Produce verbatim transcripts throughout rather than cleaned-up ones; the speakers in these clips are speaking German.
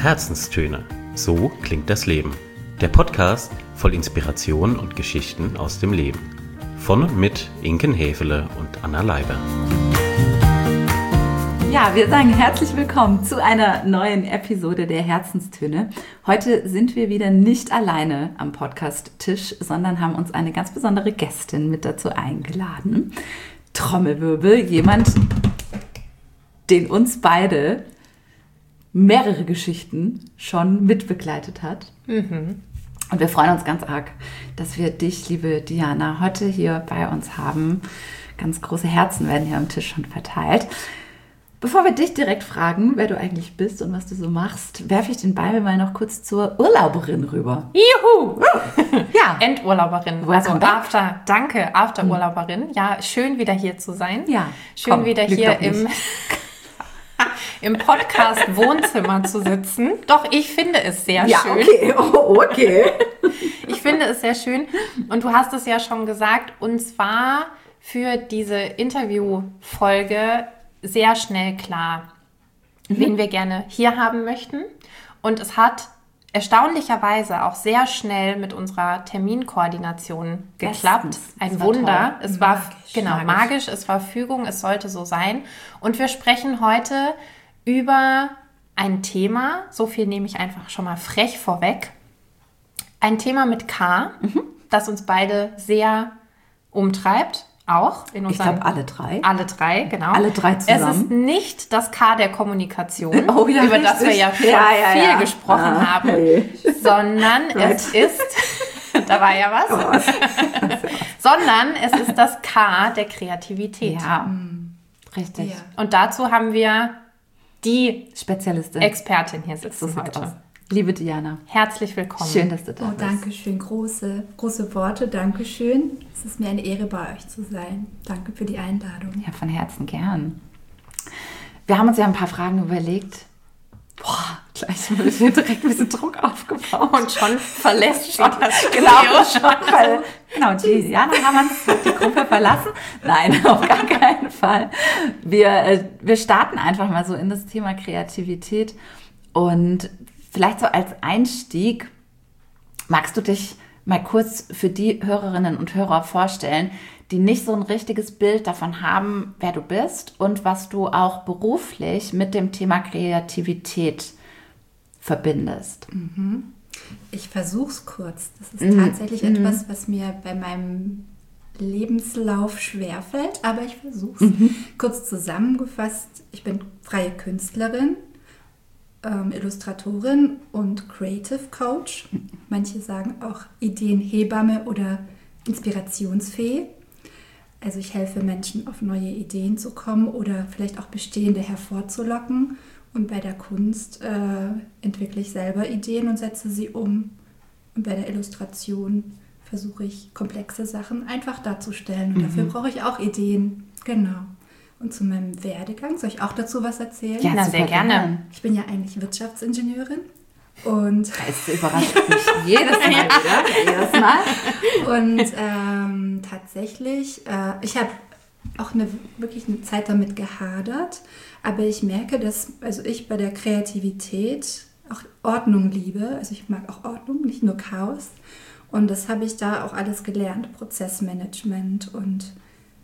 Herzenstöne. So klingt das Leben. Der Podcast voll Inspiration und Geschichten aus dem Leben. Von und mit Inken Häfele und Anna Leiber. Ja, wir sagen herzlich willkommen zu einer neuen Episode der Herzenstöne. Heute sind wir wieder nicht alleine am Podcast-Tisch, sondern haben uns eine ganz besondere Gästin mit dazu eingeladen. Trommelwirbel, jemand, den uns beide mehrere Geschichten schon mitbegleitet hat. Mhm. Und wir freuen uns ganz arg, dass wir dich, liebe Diana, heute hier bei uns haben. Ganz große Herzen werden hier am Tisch schon verteilt. Bevor wir dich direkt fragen, wer du eigentlich bist und was du so machst, werfe ich den Ball mal noch kurz zur Urlauberin rüber. Juhu! Ja. Endurlauberin. Also After, danke, Afterurlauberin. Ja, schön wieder hier zu sein. Ja. Schön komm, wieder hier im, im Podcast-Wohnzimmer zu sitzen. Doch, ich finde es sehr ja, schön. Okay, oh, okay. Ich finde es sehr schön. Und du hast es ja schon gesagt, und zwar für diese Interviewfolge sehr schnell klar, mhm. wen wir gerne hier haben möchten. Und es hat erstaunlicherweise auch sehr schnell mit unserer Terminkoordination geklappt. Bestens. Ein Es war Wunder. toll. Es war Magisch. genau magisch. magisch, es war Fügung, es sollte so sein. Und wir sprechen heute über ein Thema, so viel nehme ich einfach schon mal frech vorweg, ein Thema mit K, mhm. das uns beide sehr umtreibt. Auch in Ich glaube, alle drei. Alle drei, genau. Alle drei zusammen. Es ist nicht das K der Kommunikation, oh, ja, über richtig. das wir ja schon ja, ja, viel ja. gesprochen ah, haben, hey. sondern right. es ist, da war ja was, sondern es ist das K der Kreativität. Ja, richtig. Ja. Und dazu haben wir die Spezialistin, Expertin hier sitzen so heute. Aus. Liebe Diana, herzlich willkommen. Schön, dass du da oh, bist. Danke schön, große, große Worte, danke schön. Es ist mir eine Ehre, bei euch zu sein. Danke für die Einladung. Ja, von Herzen gern. Wir haben uns ja ein paar Fragen überlegt. Boah, gleich wird hier direkt ein bisschen Druck aufgebaut. Und schon verlässt sie das Studio. Genau, schon, weil, genau, die Diana haben uns die Gruppe verlassen. Nein, auf gar keinen Fall. Wir, äh, wir starten einfach mal so in das Thema Kreativität. Und vielleicht so als Einstieg, magst du dich mal kurz für die Hörerinnen und Hörer vorstellen, die nicht so ein richtiges Bild davon haben, wer du bist und was du auch beruflich mit dem Thema Kreativität verbindest? Ich versuche es kurz. Das ist Mhm. tatsächlich mhm. etwas, was mir bei meinem Lebenslauf schwerfällt, aber ich versuche es. Mhm. Kurz zusammengefasst, ich bin freie Künstlerin, ähm, Illustratorin und Creative Coach. Manche sagen auch Ideenhebamme oder Inspirationsfee. Also ich helfe Menschen, auf neue Ideen zu kommen oder vielleicht auch bestehende hervorzulocken. Und bei der Kunst äh, entwickle ich selber Ideen und setze sie um. Und bei der Illustration versuche ich, komplexe Sachen einfach darzustellen. Und mhm. dafür brauche ich auch Ideen. Genau. Und zu meinem Werdegang, soll ich auch dazu was erzählen? Ja, sehr gerne. Ich bin ja eigentlich Wirtschaftsingenieurin. Und das überrascht mich jedes Mal wieder. Jedes Mal. Und ähm, tatsächlich, äh, ich habe auch eine, wirklich eine Zeit damit gehadert, aber ich merke, dass also ich bei der Kreativität auch Ordnung liebe. Also ich mag auch Ordnung, nicht nur Chaos. Und das habe ich da auch alles gelernt. Prozessmanagement und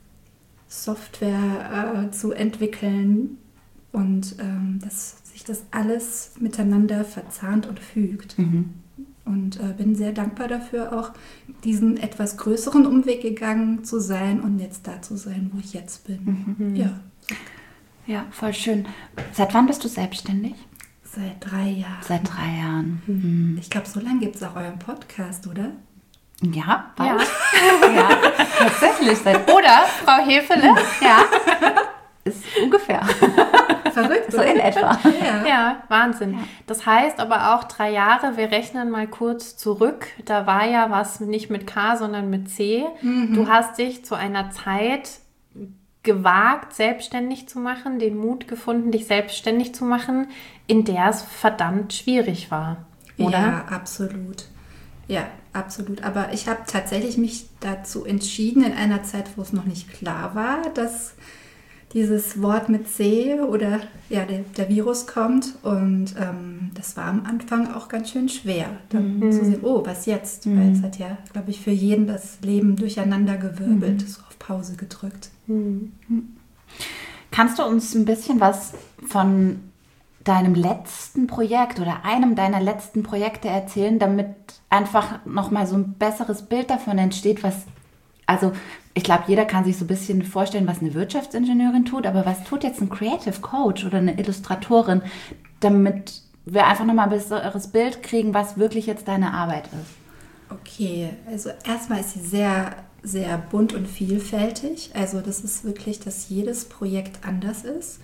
Software äh, zu entwickeln und ähm, dass sich das alles miteinander verzahnt und fügt. Mhm. Und äh, bin sehr dankbar dafür, auch diesen etwas größeren Umweg gegangen zu sein und jetzt da zu sein, wo ich jetzt bin. Mhm. Ja. Ja, voll schön. Seit wann bist du selbstständig? Seit drei Jahren. Seit drei Jahren. Mhm. Ich glaube, so lange gibt es auch euren Podcast, oder? Ja, bald. Ja. ja, tatsächlich. Seit Oder Frau Häfele? Ja, ist ungefähr. Verrückt, so in etwa. Ja, ja Wahnsinn. Ja. Das heißt aber auch drei Jahre, wir rechnen mal kurz zurück, da war ja was nicht mit K, sondern mit C. Mhm. Du hast dich zu einer Zeit gewagt, selbstständig zu machen, den Mut gefunden, dich selbstständig zu machen, in der es verdammt schwierig war, oder? Ja, absolut. Ja, absolut. Aber ich habe tatsächlich mich dazu entschieden, in einer Zeit, wo es noch nicht klar war, dass dieses Wort mit C oder ja, der, der Virus kommt. Und ähm, das war am Anfang auch ganz schön schwer, dann mhm. zu sehen, oh, was jetzt? Mhm. Weil es hat ja, glaube ich, für jeden das Leben durcheinander gewirbelt, mhm. so auf Pause gedrückt. Mhm. Kannst du uns ein bisschen was von deinem letzten Projekt oder einem deiner letzten Projekte erzählen, damit einfach nochmal so ein besseres Bild davon entsteht, was, also ich glaube, jeder kann sich so ein bisschen vorstellen, was eine Wirtschaftsingenieurin tut, aber was tut jetzt ein Creative Coach oder eine Illustratorin, damit wir einfach nochmal ein besseres Bild kriegen, was wirklich jetzt deine Arbeit ist? Okay, also erstmal ist sie sehr, sehr bunt und vielfältig. Also das ist wirklich, dass jedes Projekt anders ist.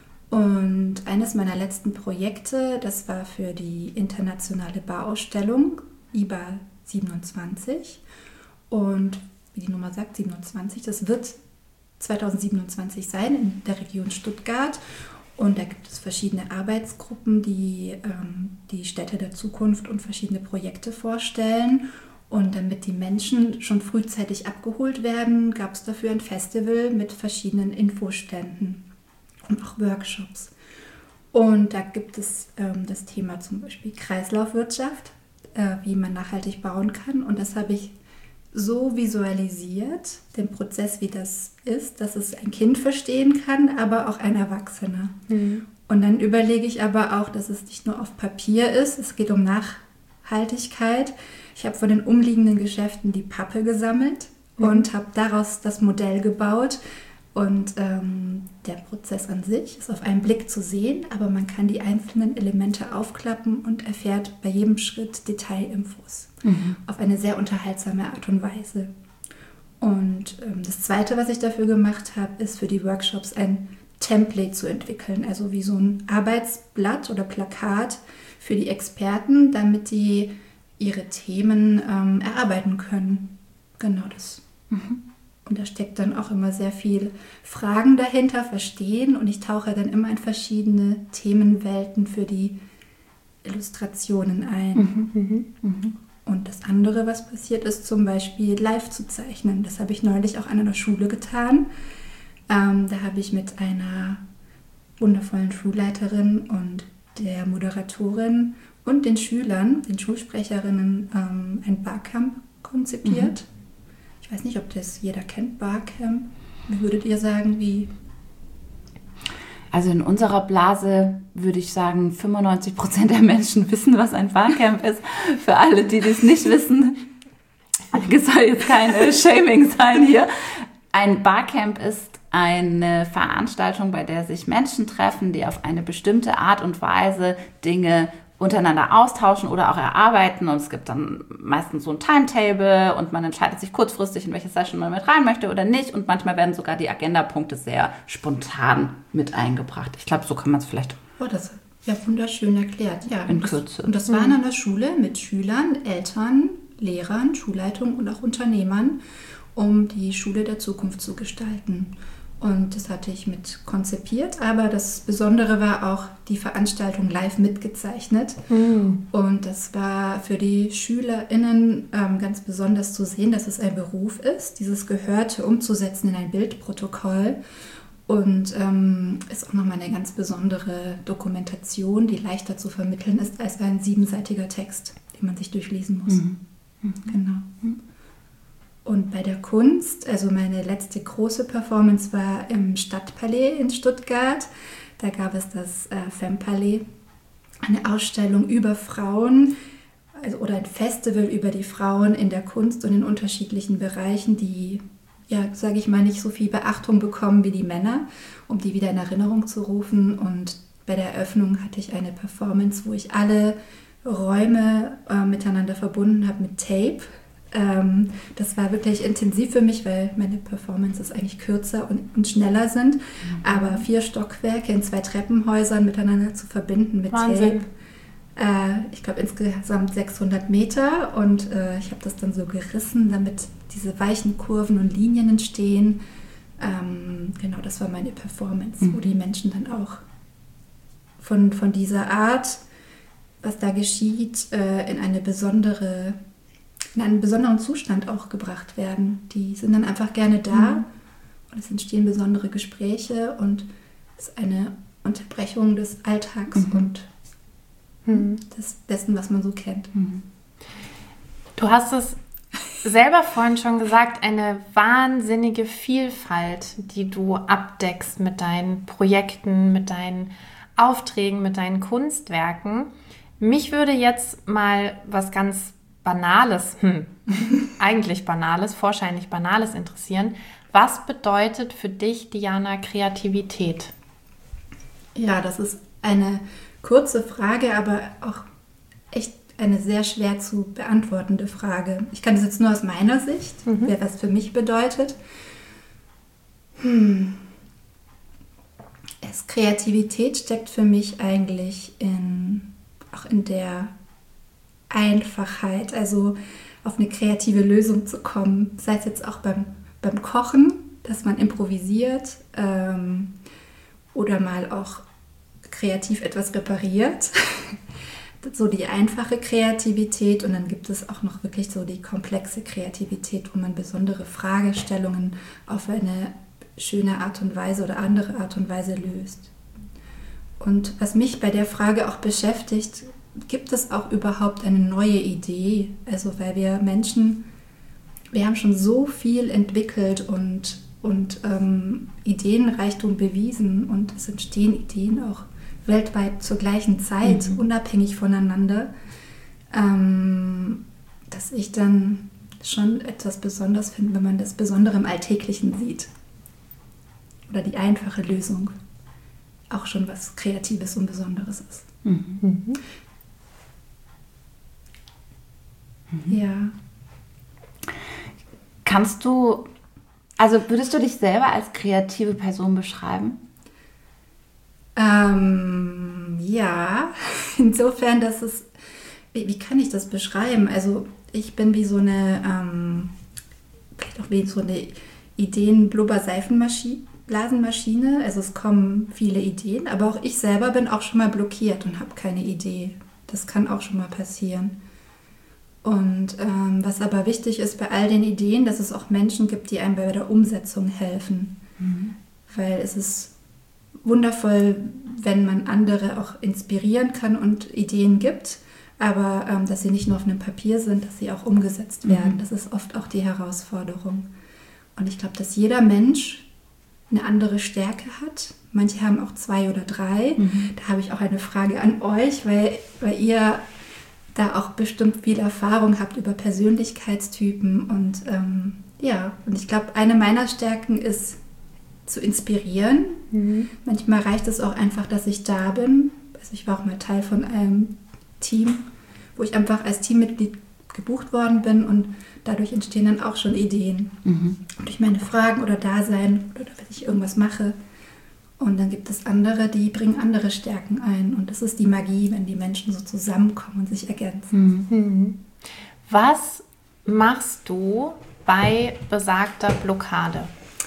Und eines meiner letzten Projekte, das war für die internationale Bauausstellung I B A siebenundzwanzig. Und wie die Nummer sagt, siebenundzwanzig, das wird zweitausendsiebenundzwanzig sein in der Region Stuttgart. Und da gibt es verschiedene Arbeitsgruppen, die ähm, die Städte der Zukunft und verschiedene Projekte vorstellen. Und damit die Menschen schon frühzeitig abgeholt werden, gab es dafür ein Festival mit verschiedenen Infoständen und auch Workshops. Und da gibt es ähm, das Thema zum Beispiel Kreislaufwirtschaft, äh, wie man nachhaltig bauen kann. Und das habe ich so visualisiert, den Prozess, wie das ist, dass es ein Kind verstehen kann, aber auch ein Erwachsener. Mhm. Und dann überlege ich aber auch, dass es nicht nur auf Papier ist, es geht um Nachhaltigkeit. Ich habe von den umliegenden Geschäften die Pappe gesammelt mhm. und habe daraus das Modell gebaut. Und ähm, der Prozess an sich ist auf einen Blick zu sehen, aber man kann die einzelnen Elemente aufklappen und erfährt bei jedem Schritt Detailinfos mhm. auf eine sehr unterhaltsame Art und Weise. Und ähm, das Zweite, was ich dafür gemacht habe, ist für die Workshops ein Template zu entwickeln, also wie so ein Arbeitsblatt oder Plakat für die Experten, damit die ihre Themen ähm, erarbeiten können. Genau das. Mhm. Und da steckt dann auch immer sehr viel Fragen dahinter, Verstehen. Und ich tauche dann immer in verschiedene Themenwelten für die Illustrationen ein. Mhm, mh, mh. Und das andere, was passiert, ist zum Beispiel live zu zeichnen. Das habe ich neulich auch an einer Schule getan. Ähm, da habe ich mit einer wundervollen Schulleiterin und der Moderatorin und den Schülern, den Schulsprecherinnen, ähm, ein Barcamp konzipiert. Mhm. Ich weiß nicht, ob das jeder kennt, Barcamp. Wie würdet ihr sagen, wie? Also in unserer Blase würde ich sagen, fünfundneunzig Prozent der Menschen wissen, was ein Barcamp ist. Für alle, die das nicht wissen, es soll jetzt kein Shaming sein hier. Ein Barcamp ist eine Veranstaltung, bei der sich Menschen treffen, die auf eine bestimmte Art und Weise Dinge untereinander austauschen oder auch erarbeiten, und es gibt dann meistens so ein Timetable und man entscheidet sich kurzfristig, in welche Session man mit rein möchte oder nicht, und manchmal werden sogar die Agendapunkte sehr spontan mit eingebracht. Ich glaube, so kann man es vielleicht oh, das ist ja wunderschön erklärt. Ja, in Kürze. Und das war an einer Schule mit Schülern, Eltern, Lehrern, Schulleitungen und auch Unternehmern, um die Schule der Zukunft zu gestalten. Und das hatte ich mit konzipiert, aber das Besondere war auch die Veranstaltung live mitgezeichnet. Mhm. Und das war für die SchülerInnen ähm, ganz besonders zu sehen, dass es ein Beruf ist, dieses Gehörte umzusetzen in ein Bildprotokoll. Und ähm, ist auch nochmal eine ganz besondere Dokumentation, die leichter zu vermitteln ist als ein siebenseitiger Text, den man sich durchlesen muss. Mhm. Mhm. Genau. Mhm. Und bei der Kunst, also meine letzte große Performance war im Stadtpalais in Stuttgart. Da gab es das äh, Fempalais, eine Ausstellung über Frauen, also, oder ein Festival über die Frauen in der Kunst und in unterschiedlichen Bereichen, die, ja, sage ich mal, nicht so viel Beachtung bekommen wie die Männer, um die wieder in Erinnerung zu rufen. Und bei der Eröffnung hatte ich eine Performance, wo ich alle Räume äh, miteinander verbunden habe mit Tape. Ähm, das war wirklich intensiv für mich, weil meine Performances eigentlich kürzer und, und schneller sind. Mhm. Aber vier Stockwerke in zwei Treppenhäusern miteinander zu verbinden mit Wahnsinn. Tape. Äh, ich glaube insgesamt sechshundert Meter, und äh, ich habe das dann so gerissen, damit diese weichen Kurven und Linien entstehen. Ähm, genau, das war meine Performance, mhm. wo die Menschen dann auch von, von dieser Art, was da geschieht, äh, in eine besondere in einen besonderen Zustand auch gebracht werden. Die sind dann einfach gerne da mhm. und es entstehen besondere Gespräche und es ist eine Unterbrechung des Alltags mhm. und mhm. des, dessen, was man so kennt. Mhm. Du hast es selber vorhin schon gesagt, eine wahnsinnige Vielfalt, die du abdeckst mit deinen Projekten, mit deinen Aufträgen, mit deinen Kunstwerken. Mich würde jetzt mal was ganz Banales, hm, eigentlich Banales, wahrscheinlich Banales interessieren. Was bedeutet für dich, Diana, Kreativität? Ja, das ist eine kurze Frage, aber auch echt eine sehr schwer zu beantwortende Frage. Ich kann das jetzt nur aus meiner Sicht, mhm. wer was für mich bedeutet. Hm. Es, Kreativität steckt für mich eigentlich in, auch in der Einfachheit, also auf eine kreative Lösung zu kommen, sei es jetzt auch beim, beim Kochen, dass man improvisiert ähm, oder mal auch kreativ etwas repariert. So die einfache Kreativität und dann gibt es auch noch wirklich so die komplexe Kreativität, wo man besondere Fragestellungen auf eine schöne Art und Weise oder andere Art und Weise löst. Und was mich bei der Frage auch beschäftigt, gibt es auch überhaupt eine neue Idee? Also weil wir Menschen, wir haben schon so viel entwickelt und, und ähm, Ideenreichtum bewiesen und es entstehen Ideen auch weltweit zur gleichen Zeit, mhm. unabhängig voneinander, ähm, dass ich dann schon etwas Besonderes finde, wenn man das Besondere im Alltäglichen sieht. Oder die einfache Lösung auch schon was Kreatives und Besonderes ist. Mhm. Mhm. Ja. Kannst du, also würdest du dich selber als kreative Person beschreiben? Ähm, ja, insofern, dass es, wie, wie kann ich das beschreiben? Also ich bin wie so eine, ähm, vielleicht auch wie so eine Ideen-Blubber-Seifenblasenmaschine. Also es kommen viele Ideen, aber auch ich selber bin auch schon mal blockiert und habe keine Idee. Das kann auch schon mal passieren. Und ähm, was aber wichtig ist bei all den Ideen, dass es auch Menschen gibt, die einem bei der Umsetzung helfen. Mhm. Weil es ist wundervoll, wenn man andere auch inspirieren kann und Ideen gibt, aber ähm, dass sie nicht nur auf einem Papier sind, dass sie auch umgesetzt werden. Mhm. Das ist oft auch die Herausforderung. Und ich glaube, dass jeder Mensch eine andere Stärke hat. Manche haben auch zwei oder drei. Mhm. Da habe ich auch eine Frage an euch, weil, weil ihr da auch bestimmt viel Erfahrung habt über Persönlichkeitstypen. Und ähm, ja, und ich glaube, eine meiner Stärken ist, zu inspirieren. Mhm. Manchmal reicht es auch einfach, dass ich da bin. Also ich war auch mal Teil von einem Team, wo ich einfach als Teammitglied gebucht worden bin und dadurch entstehen dann auch schon Ideen. Mhm. Durch meine Fragen oder Dasein oder wenn ich irgendwas mache. Und dann gibt es andere, die bringen andere Stärken ein. Und das ist die Magie, wenn die Menschen so zusammenkommen und sich ergänzen. Mhm. Was machst du bei besagter Blockade?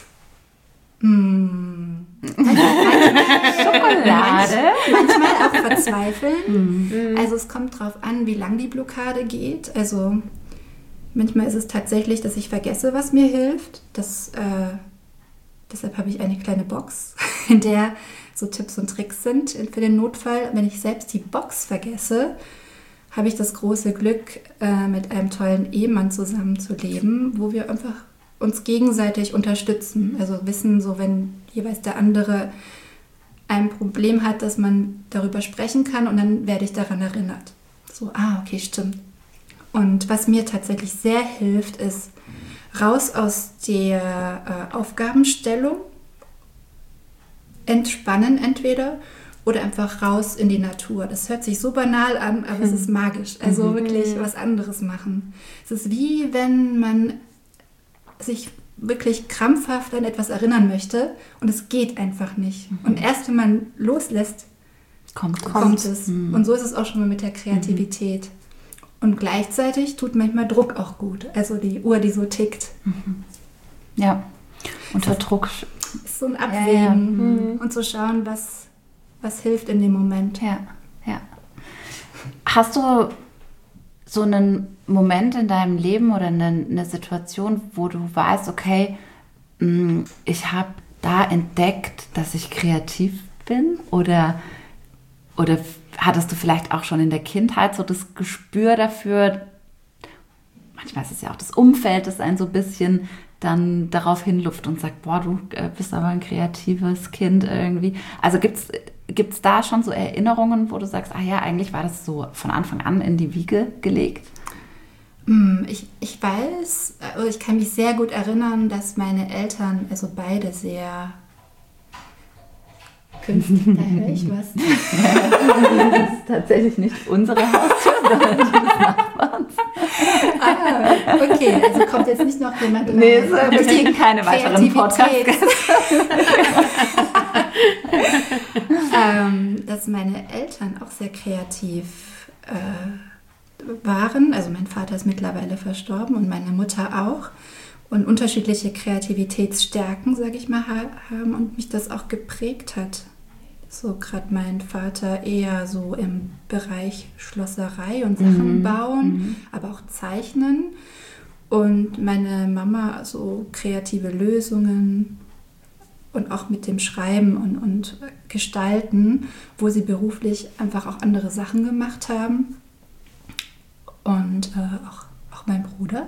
Mm. Schokolade. Manchmal auch verzweifeln. Mm. Also es kommt drauf an, wie lang die Blockade geht. Also manchmal ist es tatsächlich, dass ich vergesse, was mir hilft. Das, äh, deshalb habe ich eine kleine Box, in der so Tipps und Tricks sind für den Notfall. Wenn ich selbst die Box vergesse, habe ich das große Glück, äh, mit einem tollen Ehemann zusammenzuleben, wo wir einfach uns gegenseitig unterstützen. Also wissen, so wenn jeweils der andere ein Problem hat, dass man darüber sprechen kann und dann werde ich daran erinnert. So, ah, okay, stimmt. Und was mir tatsächlich sehr hilft, ist raus aus der äh, Aufgabenstellung, entspannen entweder oder einfach raus in die Natur. Das hört sich so banal an, aber es ist magisch. Also mhm. wirklich was anderes machen. Es ist wie wenn man sich wirklich krampfhaft an etwas erinnern möchte und es geht einfach nicht. Mhm. Und erst wenn man loslässt, kommt, kommt es. es. Mhm. Und so ist es auch schon mal mit der Kreativität. Mhm. Und gleichzeitig tut manchmal Druck auch gut. Also die Uhr, die so tickt. Mhm. Ja, unter Druck. Ist so ein Abwägen ja, ja. Mhm. und zu schauen, was, was hilft in dem Moment. Ja, ja. Hast du so einen Moment in deinem Leben oder eine, eine Situation, wo du weißt, okay, ich habe da entdeckt, dass ich kreativ bin? Oder, oder hattest du vielleicht auch schon in der Kindheit so das Gespür dafür? Manchmal ist es ja auch das Umfeld, das einen so ein bisschen dann darauf hinluft und sagt, boah, du bist aber ein kreatives Kind irgendwie. Also gibt's gibt's da schon so Erinnerungen, wo du sagst, ah ja, eigentlich war das so von Anfang an in die Wiege gelegt? Ich, ich weiß, also ich kann mich sehr gut erinnern, dass meine Eltern, also beide sehr künstlich, da höre ich was. Das ist tatsächlich nicht unsere Haustür, sondern die des Nachbarns. Ah, okay, also kommt jetzt nicht noch jemand rein. Nee, so, wir kriegen keine weiteren Podcasts. ähm, dass meine Eltern auch sehr kreativ äh, waren. Also mein Vater ist mittlerweile verstorben und meine Mutter auch. Und unterschiedliche Kreativitätsstärken, sage ich mal, haben und mich das auch geprägt hat. So gerade mein Vater eher so im Bereich Schlosserei und Sachen mhm. bauen, mhm. aber auch zeichnen. Und meine Mama so kreative Lösungen und auch mit dem Schreiben und, und Gestalten, wo sie beruflich einfach auch andere Sachen gemacht haben. Und äh, auch, auch mein Bruder.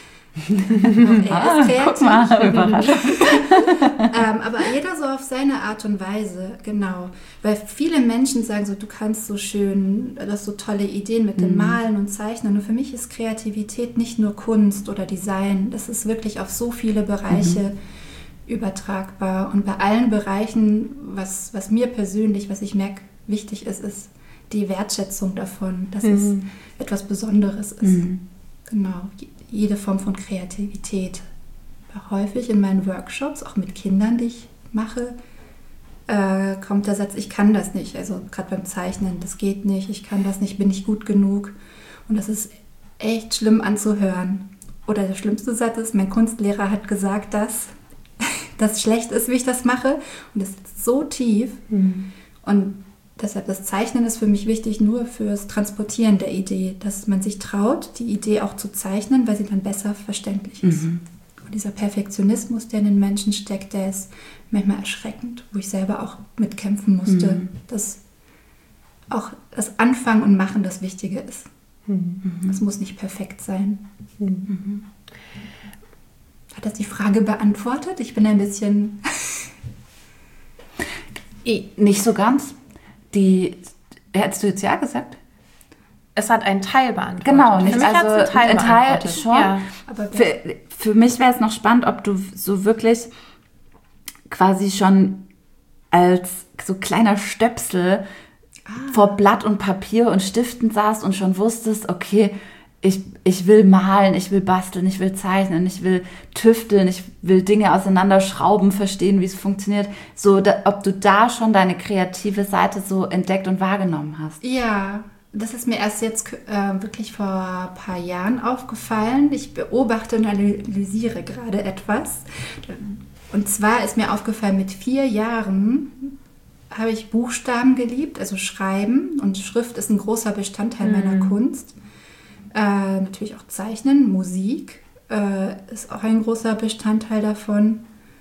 Er ist kreativ. Guck mal, überrascht. ähm, aber jeder so auf seine Art und Weise, genau. Weil viele Menschen sagen so, du kannst so schön, du hast so tolle Ideen mit dem Malen und Zeichnen. Und für mich ist Kreativität nicht nur Kunst oder Design. Das ist wirklich auf so viele Bereiche mhm. übertragbar. Und bei allen Bereichen, was, was mir persönlich, was ich merke, wichtig ist, ist die Wertschätzung davon, dass mhm. es etwas Besonderes ist. Mhm. Genau. Jede Form von Kreativität. Häufig in meinen Workshops, auch mit Kindern, die ich mache, äh, kommt der Satz, ich kann das nicht. Also gerade beim Zeichnen, das geht nicht, ich kann das nicht, bin nicht gut genug. Und das ist echt schlimm anzuhören. Oder der schlimmste Satz ist, mein Kunstlehrer hat gesagt, dass das schlecht ist, wie ich das mache. Und das ist so tief. Mhm. Und deshalb, das Zeichnen ist für mich wichtig nur fürs Transportieren der Idee, dass man sich traut, die Idee auch zu zeichnen, weil sie dann besser verständlich ist. Mhm. Und dieser Perfektionismus, der in den Menschen steckt, der ist manchmal erschreckend, wo ich selber auch mitkämpfen musste, mhm. dass auch das Anfangen und Machen das Wichtige ist. Mhm. Es muss nicht perfekt sein. Mhm. Hat das die Frage beantwortet? Ich bin ein bisschen... Nicht so ganz. Die, hättest du jetzt ja gesagt? Es hat einen Teil beantwortet. Genau, nicht. Für mich Also ein Teil, ein Teil schon. Ja. Aber für, für mich wäre es noch spannend, ob du so wirklich quasi schon als so kleiner Stöpsel ah. vor Blatt und Papier und Stiften saßt und schon wusstest, okay, ich, ich will malen, ich will basteln, ich will zeichnen, ich will tüfteln, ich will Dinge auseinanderschrauben, verstehen, wie es funktioniert. So, da, ob du da schon deine kreative Seite so entdeckt und wahrgenommen hast. Ja, das ist mir erst jetzt äh, wirklich vor ein paar Jahren aufgefallen. Ich beobachte und analysiere gerade etwas. Und zwar ist mir aufgefallen, mit vier Jahren habe ich Buchstaben geliebt, also Schreiben. Und Schrift ist ein großer Bestandteil mhm. meiner Kunst. Äh, natürlich auch Zeichnen, Musik äh, ist auch ein großer Bestandteil davon.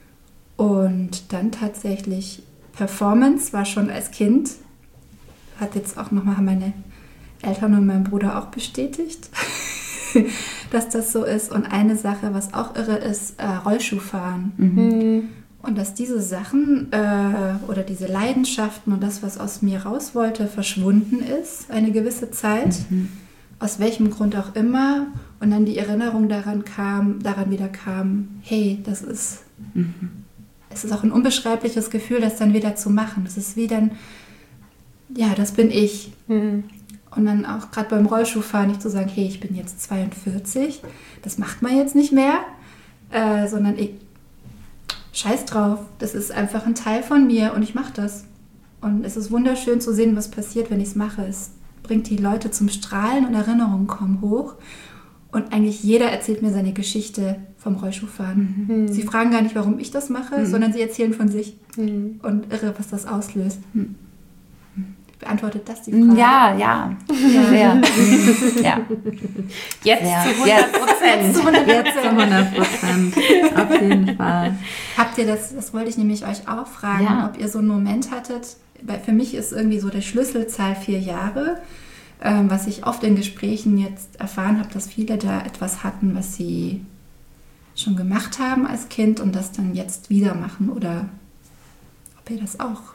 Und dann tatsächlich Performance war schon als Kind, hat jetzt auch nochmal meine Eltern und mein Bruder auch bestätigt, dass das so ist. Und eine Sache, was auch irre ist, äh, Rollschuhfahren. Mhm. Und dass diese Sachen äh, oder diese Leidenschaften und das, was aus mir raus wollte, verschwunden ist, eine gewisse Zeit. Mhm. Aus welchem Grund auch immer, und dann die Erinnerung daran kam, daran wieder kam, hey, das ist, mhm. es ist auch ein unbeschreibliches Gefühl, das dann wieder zu machen. Das ist wie dann, ja, das bin ich. Mhm. Und dann auch gerade beim Rollschuhfahren nicht zu sagen, hey, ich bin jetzt zweiundvierzig, das macht man jetzt nicht mehr, äh, sondern ich, scheiß drauf, das ist einfach ein Teil von mir und ich mache das. Und es ist wunderschön zu sehen, was passiert, wenn ich es mache. Es bringt die Leute zum Strahlen und Erinnerungen kommen hoch. Und eigentlich jeder erzählt mir seine Geschichte vom Rollschuhfahren. Mhm. Sie fragen gar nicht, warum ich das mache, mhm. sondern sie erzählen von sich. Mhm. Und irre, was das auslöst. Mhm. Beantwortet das die Frage? Ja, ja. Sehr. ja. Jetzt Sehr. zu hundert Prozent. Jetzt zu hundert Prozent. Auf jeden Fall. Habt ihr das, das wollte ich nämlich euch auch fragen, Ja. ob ihr so einen Moment hattet, weil für mich ist irgendwie so der Schlüsselzahl vier Jahre, ähm, was ich oft in Gesprächen jetzt erfahren habe, dass viele da etwas hatten, was sie schon gemacht haben als Kind und das dann jetzt wieder machen, oder ob ihr das auch...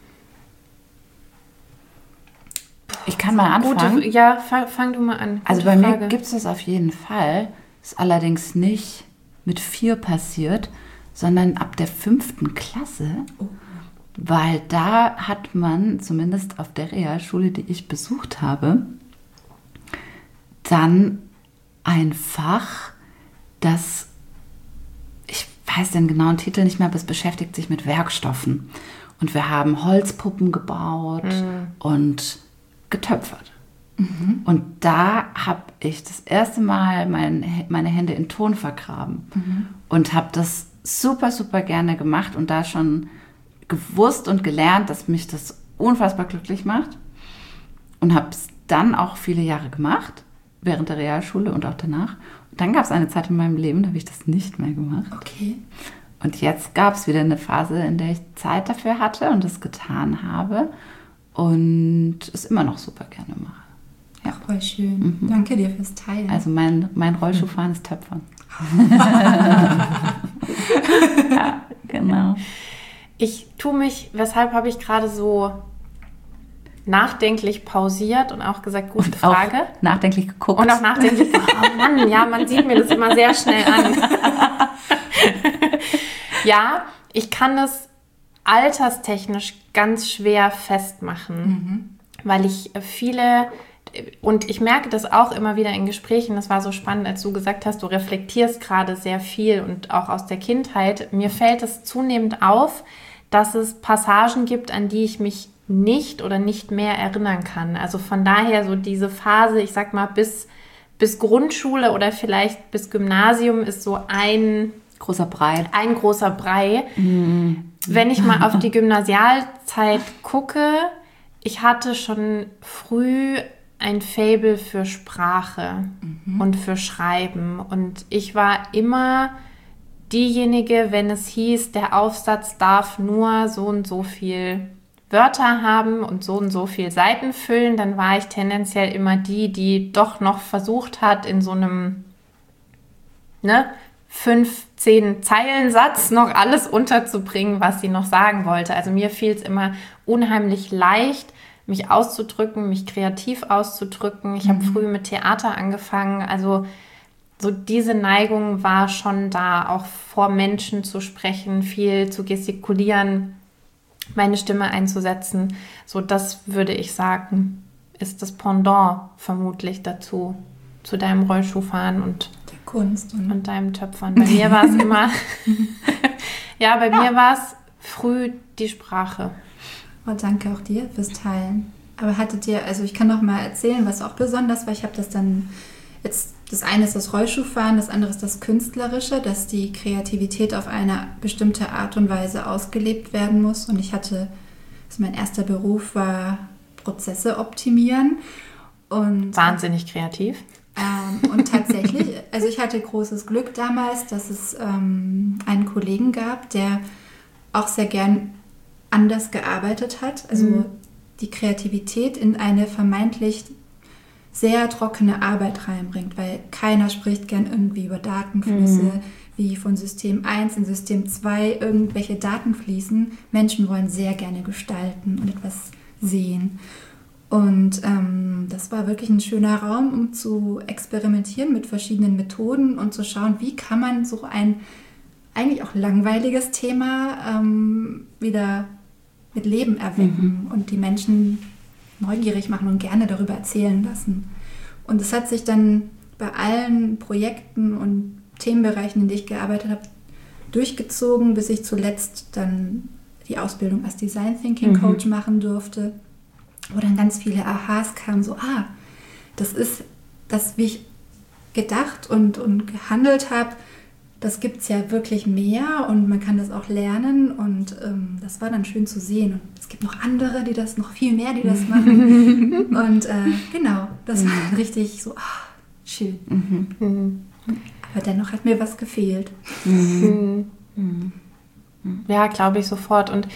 Ich kann mal anfangen. Gute, ja, fang, fang du mal an. Gute Also bei Frage. mir gibt es das auf jeden Fall. Ist allerdings nicht mit vier passiert, sondern ab der fünften Klasse. Oh. Weil da hat man, zumindest auf der Realschule, die ich besucht habe, dann ein Fach, das, ich weiß den genauen Titel nicht mehr, aber es beschäftigt sich mit Werkstoffen. Und wir haben Holzpuppen gebaut Mhm. und getöpfert. Und da habe ich das erste Mal mein, meine Hände in Ton vergraben Mhm. und habe das super, super gerne gemacht und da schon gewusst und gelernt, dass mich das unfassbar glücklich macht, und habe es dann auch viele Jahre gemacht, während der Realschule und auch danach. Und dann gab es eine Zeit in meinem Leben, da habe ich das nicht mehr gemacht. Okay. Und jetzt gab es wieder eine Phase, in der ich Zeit dafür hatte und es getan habe und es immer noch super gerne mache. Ja. Voll schön. Danke dir fürs Teilen. Also mein, mein Rollschuhfahren ist Töpfern. ja, genau. Ich tue mich, weshalb habe ich gerade so nachdenklich pausiert und auch gesagt, gute Und Frage. auch nachdenklich geguckt. Und auch nachdenklich, oh Mann, ja, man sieht mir das immer sehr schnell an. Ja, ich kann es alterstechnisch ganz schwer festmachen, weil ich viele, und ich merke das auch immer wieder in Gesprächen, das war so spannend, als du gesagt hast, du reflektierst gerade sehr viel und auch aus der Kindheit. Mir fällt es zunehmend auf, dass es Passagen gibt, an die ich mich nicht oder nicht mehr erinnern kann. Also von daher so diese Phase, ich sag mal, bis, bis Grundschule oder vielleicht bis Gymnasium ist so ein... großer Brei. Ein großer Brei. Mhm. Wenn ich mal auf die Gymnasialzeit gucke, ich hatte schon früh ein Faible für Sprache mhm. und für Schreiben. Und ich war immer diejenige, wenn es hieß, der Aufsatz darf nur so und so viel Wörter haben und so und so viel Seiten füllen, dann war ich tendenziell immer die, die doch noch versucht hat, in so einem, ne, fünf, zehn Zeilensatz noch alles unterzubringen, was sie noch sagen wollte. Also mir fiel es immer unheimlich leicht, mich auszudrücken, mich kreativ auszudrücken. Ich mhm. habe früh mit Theater angefangen. Also so diese Neigung war schon da, auch vor Menschen zu sprechen, viel zu gestikulieren, meine Stimme einzusetzen. So, das würde ich sagen, ist das Pendant vermutlich dazu, zu deinem Rollschuhfahren und der Kunst und, und deinem Töpfern. Bei mir war es immer, ja, bei ja. mir war es früh die Sprache. Oh, danke auch dir fürs Teilen. Aber hattet ihr, also ich kann noch mal erzählen, was auch besonders war, ich habe das dann jetzt, das eine ist das Rollschuhfahren, das andere ist das Künstlerische, dass die Kreativität auf eine bestimmte Art und Weise ausgelebt werden muss. Und ich hatte, also mein erster Beruf war Prozesse optimieren. Und wahnsinnig kreativ. Ähm, und tatsächlich, also ich hatte großes Glück damals, dass es ähm, einen Kollegen gab, der auch sehr gern anders gearbeitet hat. Also mhm. die Kreativität in eine vermeintlich sehr trockene Arbeit reinbringt, weil keiner spricht gern irgendwie über Datenflüsse, mhm. wie von System eins in System zwei irgendwelche Daten fließen. Menschen wollen sehr gerne gestalten und etwas sehen. Und ähm, das war wirklich ein schöner Raum, um zu experimentieren mit verschiedenen Methoden und zu schauen, wie kann man so ein eigentlich auch langweiliges Thema ähm, wieder mit Leben erwecken mhm. und die Menschen neugierig machen und gerne darüber erzählen lassen. Und es hat sich dann bei allen Projekten und Themenbereichen, in denen ich gearbeitet habe, durchgezogen, bis ich zuletzt dann die Ausbildung als Design Thinking Coach mhm. machen durfte, wo dann ganz viele Aha's kamen, so, ah, das ist das, wie ich gedacht und, und gehandelt habe, das gibt es ja wirklich mehr und man kann das auch lernen und ähm, das war dann schön zu sehen. Und es gibt noch andere, die das, noch viel mehr, die das machen. Und äh, genau, das war dann richtig so, ah, schön. Mhm. Aber dennoch hat mir was gefehlt. Mhm. Mhm. Ja, glaube ich sofort. Und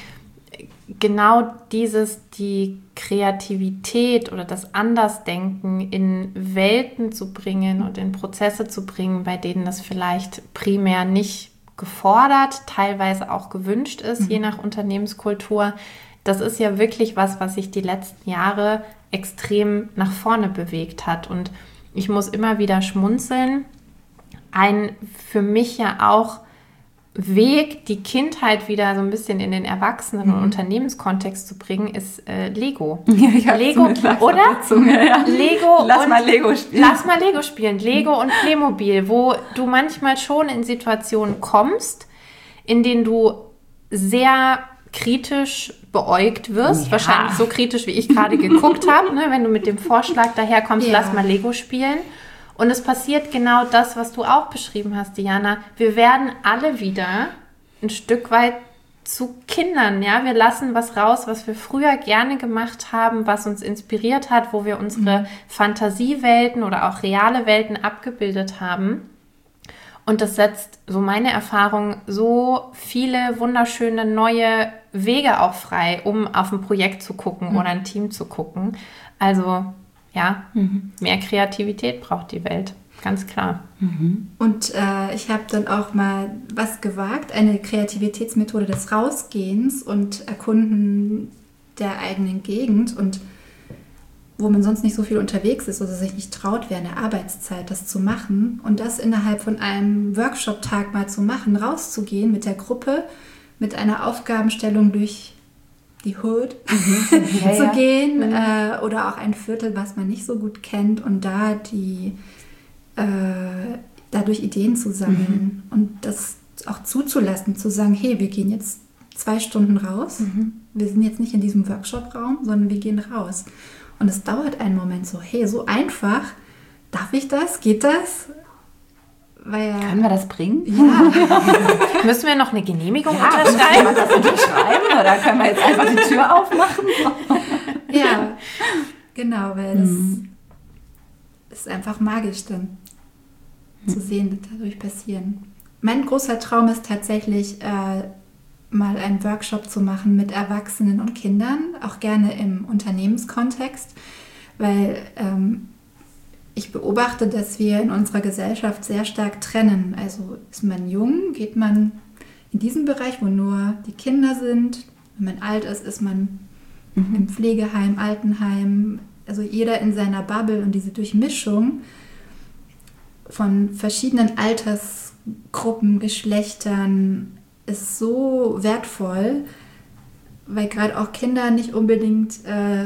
genau dieses, die Kreativität oder das Andersdenken in Welten zu bringen und in Prozesse zu bringen, bei denen das vielleicht primär nicht gefordert, teilweise auch gewünscht ist, mhm. je nach Unternehmenskultur. Das ist ja wirklich was, was sich die letzten Jahre extrem nach vorne bewegt hat. Und ich muss immer wieder schmunzeln. Ein für mich ja auch Weg, die Kindheit wieder so ein bisschen in den Erwachsenen- mhm. und Unternehmenskontext zu bringen, ist äh, Lego. Ja, ich Lego, oder? Zunge, ja. Lego lass und, mal Lego spielen. Lass mal Lego spielen. Lego und Playmobil, wo du manchmal schon in Situationen kommst, in denen du sehr kritisch beäugt wirst. Ja. Wahrscheinlich so kritisch, wie ich gerade geguckt habe, ne? Wenn du mit dem Vorschlag daherkommst, ja. lass mal Lego spielen. Und es passiert genau das, was du auch beschrieben hast, Diana. Wir werden alle wieder ein Stück weit zu Kindern. Ja? Wir lassen was raus, was wir früher gerne gemacht haben, was uns inspiriert hat, wo wir unsere mhm. Fantasiewelten oder auch reale Welten abgebildet haben. Und das setzt, so meine Erfahrung, so viele wunderschöne neue Wege auch frei, um auf ein Projekt zu gucken mhm. oder ein Team zu gucken. Also ja, mhm. mehr Kreativität braucht die Welt, ganz klar. Mhm. Und äh, ich habe dann auch mal was gewagt, eine Kreativitätsmethode des Rausgehens und Erkunden der eigenen Gegend und wo man sonst nicht so viel unterwegs ist oder sich nicht traut, während der Arbeitszeit das zu machen und das innerhalb von einem Workshop-Tag mal zu machen, rauszugehen mit der Gruppe, mit einer Aufgabenstellung durch die Hood mhm. ja, zu ja. gehen mhm. äh, oder auch ein Viertel, was man nicht so gut kennt und da die äh, dadurch Ideen zu sammeln mhm. und das auch zuzulassen, zu sagen, hey, wir gehen jetzt zwei Stunden raus, mhm. wir sind jetzt nicht in diesem Workshop-Raum, sondern wir gehen raus. Und es dauert einen Moment so, hey, so einfach, darf ich das? Geht das? Weil, können wir das bringen? Ja. Müssen wir noch eine Genehmigung ja, unterschreiben? Müssen wir das unterschreiben oder können wir jetzt einfach die Tür aufmachen? Ja, genau, weil das mhm. ist einfach magisch dann mhm. zu sehen, was dadurch passieren. Mein großer Traum ist tatsächlich, äh, mal einen Workshop zu machen mit Erwachsenen und Kindern, auch gerne im Unternehmenskontext, weil ähm, ich beobachte, dass wir in unserer Gesellschaft sehr stark trennen. Also ist man jung, geht man in diesen Bereich, wo nur die Kinder sind. Wenn man alt ist, ist man mhm. im Pflegeheim, Altenheim. Also jeder in seiner Bubble und diese Durchmischung von verschiedenen Altersgruppen, Geschlechtern ist so wertvoll, weil gerade auch Kinder nicht unbedingt äh,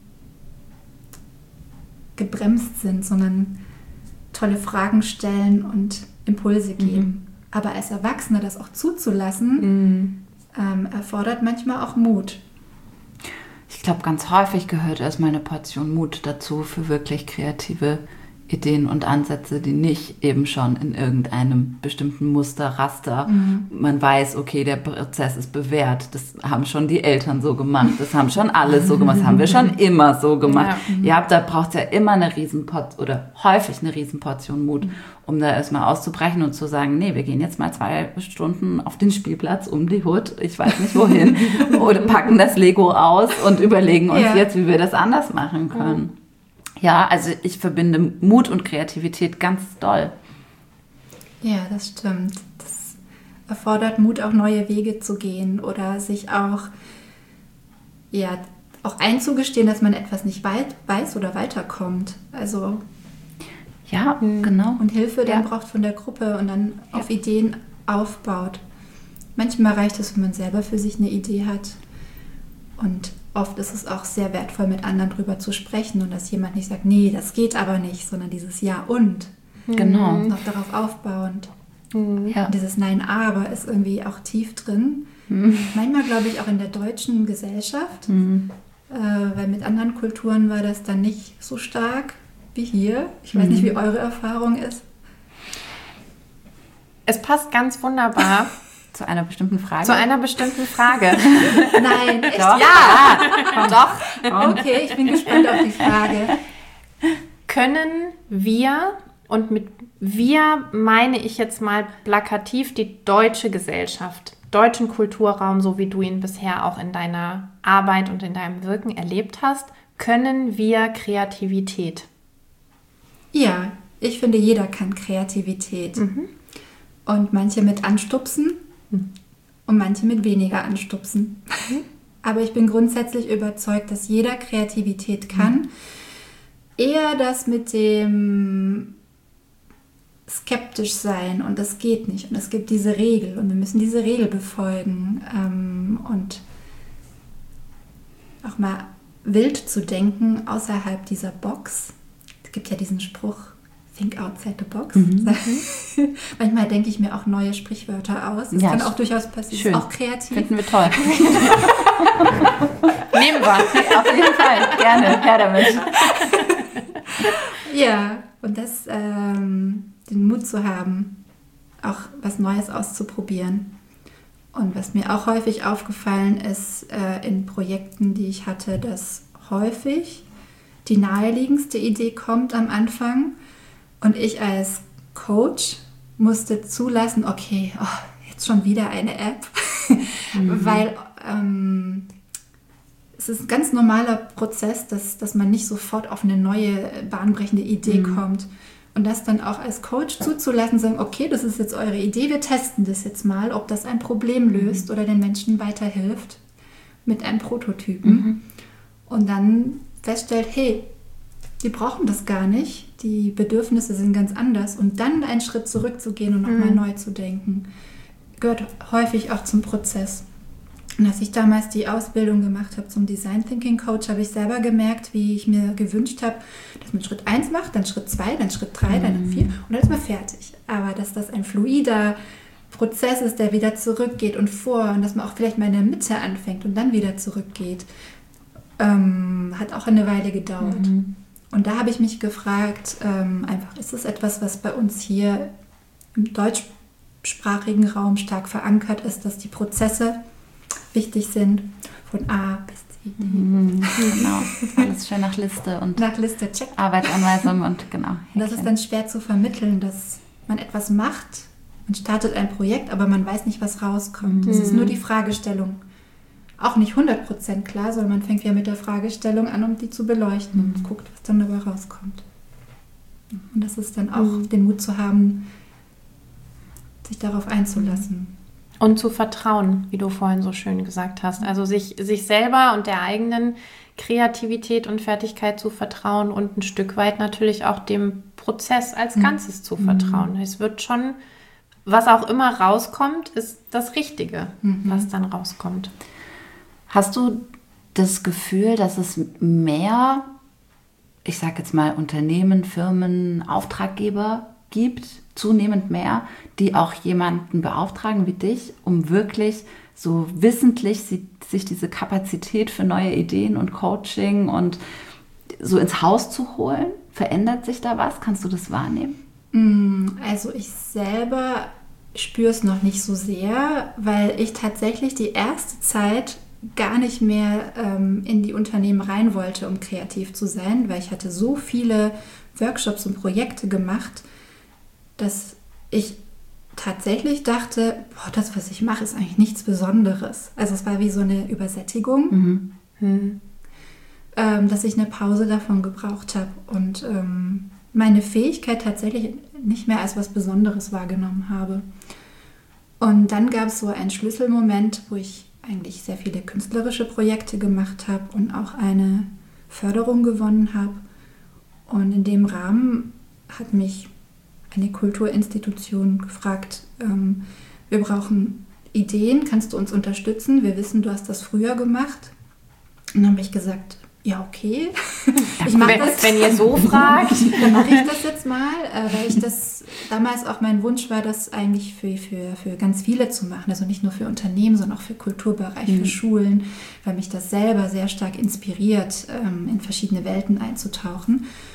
gebremst sind, sondern tolle Fragen stellen und Impulse geben. Mhm. Aber als Erwachsener das auch zuzulassen, mhm. ähm, erfordert manchmal auch Mut. Ich glaube, ganz häufig gehört erstmal eine Portion Mut dazu für wirklich kreative Ideen und Ansätze, die nicht eben schon in irgendeinem bestimmten Muster, Raster, mhm. man weiß, okay, der Prozess ist bewährt, das haben schon die Eltern so gemacht, das haben schon alle so gemacht, das haben wir schon immer so gemacht. Ja, ja da braucht es ja immer eine Riesenportion oder häufig eine Riesenportion Mut, um da erstmal auszubrechen und zu sagen, nee, wir gehen jetzt mal zwei Stunden auf den Spielplatz um die Hut, ich weiß nicht wohin, oder packen das Lego aus und überlegen uns ja. jetzt, wie wir das anders machen können. Mhm. Ja, also ich verbinde Mut und Kreativität ganz doll. Ja, das stimmt. Das erfordert Mut, auch neue Wege zu gehen oder sich auch, ja, auch einzugestehen, dass man etwas nicht weit, weiß oder weiterkommt. Also ja, genau. Und Hilfe dann ja. braucht von der Gruppe und dann ja. auf Ideen aufbaut. Manchmal reicht es, wenn man selber für sich eine Idee hat. Und oft ist es auch sehr wertvoll, mit anderen drüber zu sprechen und dass jemand nicht sagt, nee, das geht aber nicht, sondern dieses Ja und. Genau. Noch darauf aufbauend. Mhm. Ja. Und dieses Nein, aber ist irgendwie auch tief drin. Mhm. Manchmal glaube ich auch in der deutschen Gesellschaft, mhm. äh, weil mit anderen Kulturen war das dann nicht so stark wie hier. Ich weiß mhm. nicht, wie eure Erfahrung ist. Es passt ganz wunderbar zu einer bestimmten Frage. Zu einer bestimmten Frage. Nein, echt? Doch. Ja, Doch. Okay, ich bin gespannt auf die Frage. Können wir, und mit wir meine ich jetzt mal plakativ die deutsche Gesellschaft, deutschen Kulturraum, so wie du ihn bisher auch in deiner Arbeit und in deinem Wirken erlebt hast, können wir Kreativität? Ja, ich finde, jeder kann Kreativität. Mhm. Und manche mit anstupsen mhm. und manche mit weniger anstupsen. Mhm. Aber ich bin grundsätzlich überzeugt, dass jeder Kreativität kann. Mhm. Eher das mit dem skeptisch sein und das geht nicht. Und es gibt diese Regel und wir müssen diese Regel befolgen. Ähm, und auch mal wild zu denken außerhalb dieser Box. Es gibt ja diesen Spruch, think outside the box. Mhm. Manchmal denke ich mir auch neue Sprichwörter aus. Das ja, kann auch durchaus passieren. Schön. Auch kreativ. Finden wir toll. Nehmen wir. Auf jeden Fall. Gerne. Her damit. Ja, und das, ähm, den Mut zu haben, auch was Neues auszuprobieren. Und was mir auch häufig aufgefallen ist äh, in Projekten, die ich hatte, dass häufig die naheliegendste Idee kommt am Anfang und ich als Coach musste zulassen, okay, oh, jetzt schon wieder eine App, mhm. weil ähm, es ist ein ganz normaler Prozess, dass, dass man nicht sofort auf eine neue, bahnbrechende Idee mhm. kommt. Und das dann auch als Coach zuzulassen, sagen, okay, das ist jetzt eure Idee, wir testen das jetzt mal, ob das ein Problem löst mhm. oder den Menschen weiterhilft mit einem Prototypen. Mhm. Und dann feststellt, hey, die brauchen das gar nicht, die Bedürfnisse sind ganz anders. Und dann einen Schritt zurückzugehen und nochmal mhm. neu zu denken, gehört häufig auch zum Prozess. Und als ich damals die Ausbildung gemacht habe zum Design Thinking Coach, habe ich selber gemerkt, wie ich mir gewünscht habe, dass man Schritt eins macht, dann Schritt zwei, dann Schritt drei, mhm. dann vier und dann ist man fertig. Aber dass das ein fluider Prozess ist, der wieder zurückgeht und vor und dass man auch vielleicht mal in der Mitte anfängt und dann wieder zurückgeht, ähm, hat auch eine Weile gedauert. Mhm. Und da habe ich mich gefragt, ähm, einfach, ist es etwas, was bei uns hier im deutschsprachigen Raum stark verankert ist, dass die Prozesse wichtig sind, von A bis Z. Mhm, genau, alles schön nach Liste und nach Liste, check. Arbeitsanweisung und genau. Und das ist dann schwer zu vermitteln, dass man etwas macht, man startet ein Projekt, aber man weiß nicht, was rauskommt. Es mhm. ist nur die Fragestellung. Auch nicht hundert Prozent klar, sondern man fängt ja mit der Fragestellung an, um die zu beleuchten mhm. und guckt, was dann dabei rauskommt. Und das ist dann auch mhm. den Mut zu haben, sich darauf einzulassen. Und zu vertrauen, wie du vorhin so schön gesagt hast. Also sich, sich selber und der eigenen Kreativität und Fertigkeit zu vertrauen und ein Stück weit natürlich auch dem Prozess als Ganzes mhm. zu vertrauen. Es wird schon, was auch immer rauskommt, ist das Richtige, mhm. was dann rauskommt. Hast du das Gefühl, dass es mehr, ich sage jetzt mal Unternehmen, Firmen, Auftraggeber gibt, zunehmend mehr, die auch jemanden beauftragen wie dich, um wirklich so wissentlich sie, sich diese Kapazität für neue Ideen und Coaching und so ins Haus zu holen? Verändert sich da was? Kannst du das wahrnehmen? Also ich selber spüre es noch nicht so sehr, weil ich tatsächlich die erste Zeit gar nicht mehr ähm, in die Unternehmen rein wollte, um kreativ zu sein, weil ich hatte so viele Workshops und Projekte gemacht, dass ich tatsächlich dachte, boah, das, was ich mache, ist eigentlich nichts Besonderes. Also es war wie so eine Übersättigung, mhm. hm. ähm, dass ich eine Pause davon gebraucht habe und ähm, meine Fähigkeit tatsächlich nicht mehr als was Besonderes wahrgenommen habe. Und dann gab es so einen Schlüsselmoment, wo ich eigentlich sehr viele künstlerische Projekte gemacht habe und auch eine Förderung gewonnen habe. Und in dem Rahmen hat mich eine Kulturinstitution gefragt, ähm, wir brauchen Ideen, kannst du uns unterstützen? Wir wissen, du hast das früher gemacht. Und dann habe ich gesagt, ja, okay. Ich mach wenn, das. wenn ihr so fragt, dann mache ich das jetzt mal, äh, weil ich das damals auch mein Wunsch war, das eigentlich für, für, für ganz viele zu machen. Also nicht nur für Unternehmen, sondern auch für Kulturbereich, mhm. für Schulen, weil mich das selber sehr stark inspiriert, ähm, in verschiedene Welten einzutauchen.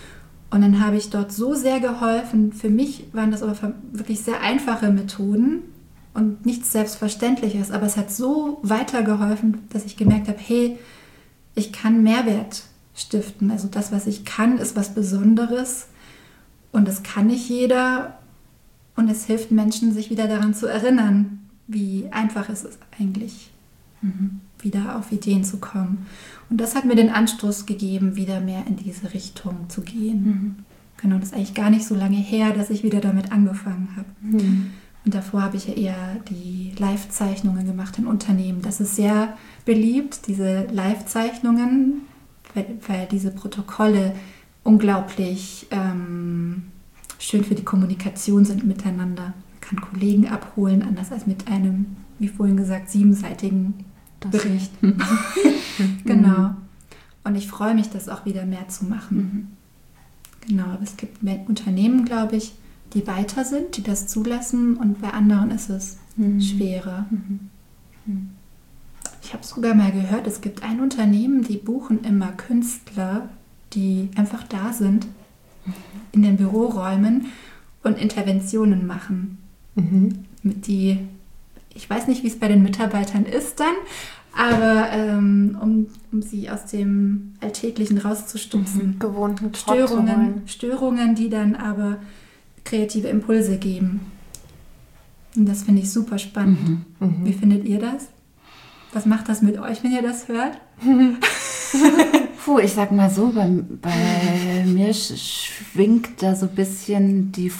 Und dann habe ich dort so sehr geholfen. Für mich waren das aber wirklich sehr einfache Methoden und nichts Selbstverständliches. Aber es hat so weitergeholfen, dass ich gemerkt habe, hey, ich kann Mehrwert stiften. Also das, was ich kann, ist was Besonderes. Und das kann nicht jeder. Und es hilft Menschen, sich wieder daran zu erinnern, wie einfach es ist eigentlich, mhm. wieder auf Ideen zu kommen. Und das hat mir den Anstoß gegeben, wieder mehr in diese Richtung zu gehen. Mhm. Genau, das ist eigentlich gar nicht so lange her, dass ich wieder damit angefangen habe. Mhm. Und davor habe ich ja eher die Live-Zeichnungen gemacht in Unternehmen. Das ist sehr beliebt, diese Live-Zeichnungen, weil, weil diese Protokolle unglaublich ähm, schön für die Kommunikation sind miteinander. Man kann Kollegen abholen, anders als mit einem, wie vorhin gesagt, siebenseitigen das Bericht. Genau. Und ich freue mich, das auch wieder mehr zu machen. Mhm. Genau, aber es gibt mehr Unternehmen, glaube ich, die weiter sind, die das zulassen, und bei anderen ist es mhm. schwerer. Mhm. Ich habe sogar mal gehört, es gibt ein Unternehmen, die buchen immer Künstler, die einfach da sind, mhm. in den Büroräumen und Interventionen machen. Mhm. Mit die, ich weiß nicht, wie es bei den Mitarbeitern ist dann, aber ähm, um, um sie aus dem Alltäglichen rauszustupsen. Mhm. Gewohnten Störungen, Störungen, die dann aber kreative Impulse geben. Und das finde ich super spannend. Mhm. Mhm. Wie findet ihr das? Was macht das mit euch, wenn ihr das hört? Puh, ich sag mal so, bei, bei mir schwingt da so ein bisschen die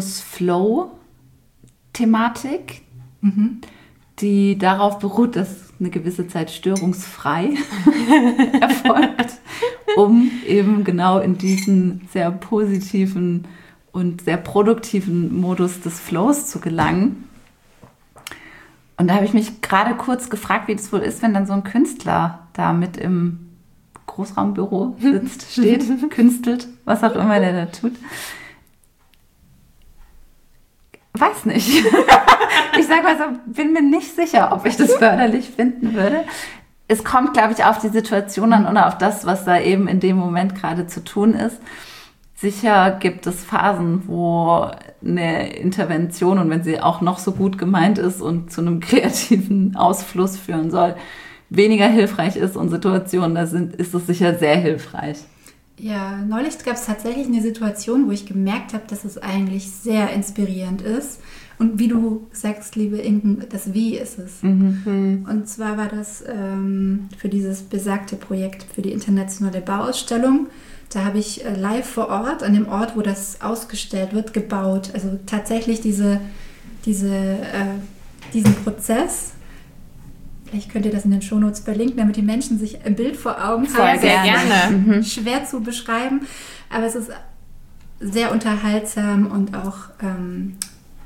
Fokus-Flow-Thematik, mhm. die darauf beruht, dass eine gewisse Zeit störungsfrei erfolgt, um eben genau in diesen sehr positiven und sehr produktiven Modus des Flows zu gelangen. Und da habe ich mich gerade kurz gefragt, wie das wohl ist, wenn dann so ein Künstler da mit im Großraumbüro sitzt, steht, künstelt, was auch immer der da tut. Weiß nicht. Ich sage mal so, bin mir nicht sicher, ob ich das förderlich finden würde. Es kommt, glaube ich, auf die Situation an oder auf das, was da eben in dem Moment gerade zu tun ist. Sicher gibt es Phasen, wo eine Intervention, und wenn sie auch noch so gut gemeint ist und zu einem kreativen Ausfluss führen soll, weniger hilfreich ist, und Situationen, da sind, ist es sicher sehr hilfreich. Ja, neulich gab es tatsächlich eine Situation, wo ich gemerkt habe, dass es eigentlich sehr inspirierend ist. Und wie du sagst, liebe Inken, das Wie ist es. Mhm. Und zwar war das ähm, für dieses besagte Projekt für die internationale Bauausstellung. Da habe ich äh, live vor Ort, an dem Ort, wo das ausgestellt wird, gebaut. Also tatsächlich diese, diese, äh, diesen Prozess. Vielleicht könnt ihr das in den Shownotes verlinken, damit die Menschen sich ein Bild vor Augen Voll haben. Sehr gerne. Mhm. Schwer zu beschreiben, aber es ist sehr unterhaltsam und auch ähm,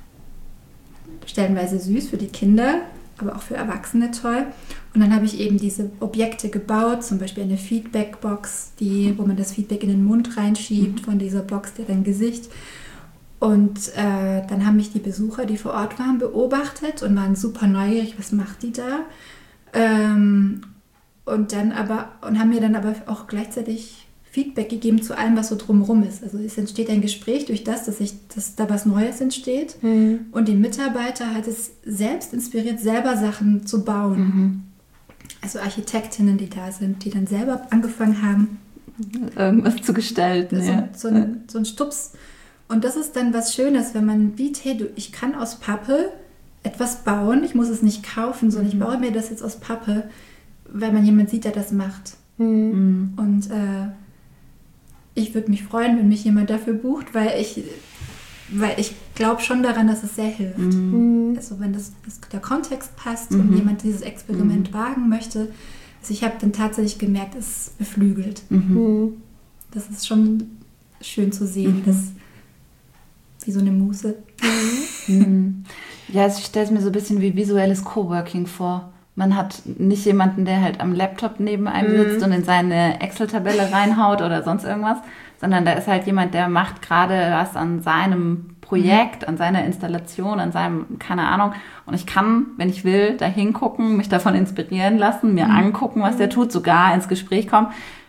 stellenweise süß für die Kinder, aber auch für Erwachsene toll. Und dann habe ich eben diese Objekte gebaut, zum Beispiel eine Feedback-Box, die, wo man das Feedback in den Mund reinschiebt, mhm. von dieser Box, der dann Gesicht. Und äh, dann haben mich die Besucher, die vor Ort waren, beobachtet und waren super neugierig, was macht die da? Ähm, und dann aber und haben mir dann aber auch gleichzeitig Feedback gegeben zu allem, was so drumherum ist. Also es entsteht ein Gespräch durch das, dass, ich, dass da was Neues entsteht. Mhm. Und die Mitarbeiter hat es selbst inspiriert, selber Sachen zu bauen. Mhm. Also Architektinnen, die da sind, die dann selber angefangen haben, irgendwas zu gestalten. So, ja. so, ein, so ein Stups. Und das ist dann was Schönes, wenn man sieht, hey, du, ich kann aus Pappe etwas bauen, ich muss es nicht kaufen, sondern ich baue mir das jetzt aus Pappe, weil man jemand sieht, der das macht. Mhm. Und äh, ich würde mich freuen, wenn mich jemand dafür bucht, weil ich, weil ich glaube schon daran, dass es sehr hilft. Mhm. Also wenn das, das, der Kontext passt mhm. und jemand dieses Experiment mhm. wagen möchte. Also ich habe dann tatsächlich gemerkt, es beflügelt. Mhm. Das ist schon schön zu sehen, mhm. dass wie so eine Muse. Mhm. Ja, also ich stelle es mir so ein bisschen wie visuelles Coworking vor. Man hat nicht jemanden, der halt am Laptop neben einem mhm. sitzt und in seine Excel-Tabelle reinhaut oder sonst irgendwas, sondern da ist halt jemand, der macht gerade was an seinem Projekt, mhm. an seiner Installation, an seinem, keine Ahnung. Und ich kann, wenn ich will, da hingucken, mich davon inspirieren lassen, mir mhm. angucken, was der tut, sogar ins Gespräch kommen.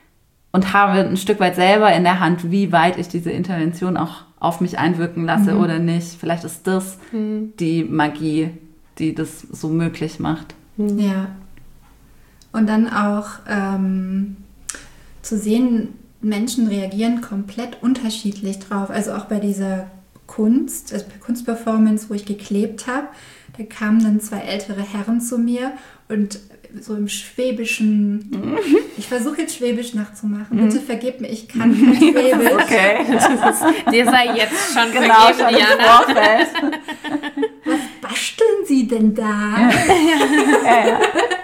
und habe ein Stück weit selber in der Hand, wie weit ich diese Intervention auch auf mich einwirken lasse mhm. oder nicht. Vielleicht ist das mhm. die Magie, die das so möglich macht. Mhm. Ja. Und dann auch ähm, zu sehen, Menschen reagieren komplett unterschiedlich drauf. Also auch bei dieser Kunst, also bei Kunstperformance, wo ich geklebt habe, da kamen dann zwei ältere Herren zu mir und so im Schwäbischen, mhm. ich versuche jetzt Schwäbisch nachzumachen. Mhm. Bitte vergib mir, ich kann kein Schwäbisch. Okay. Dir sei jetzt schon genau, vergeben, Diana. Was basteln Sie denn da? Ja.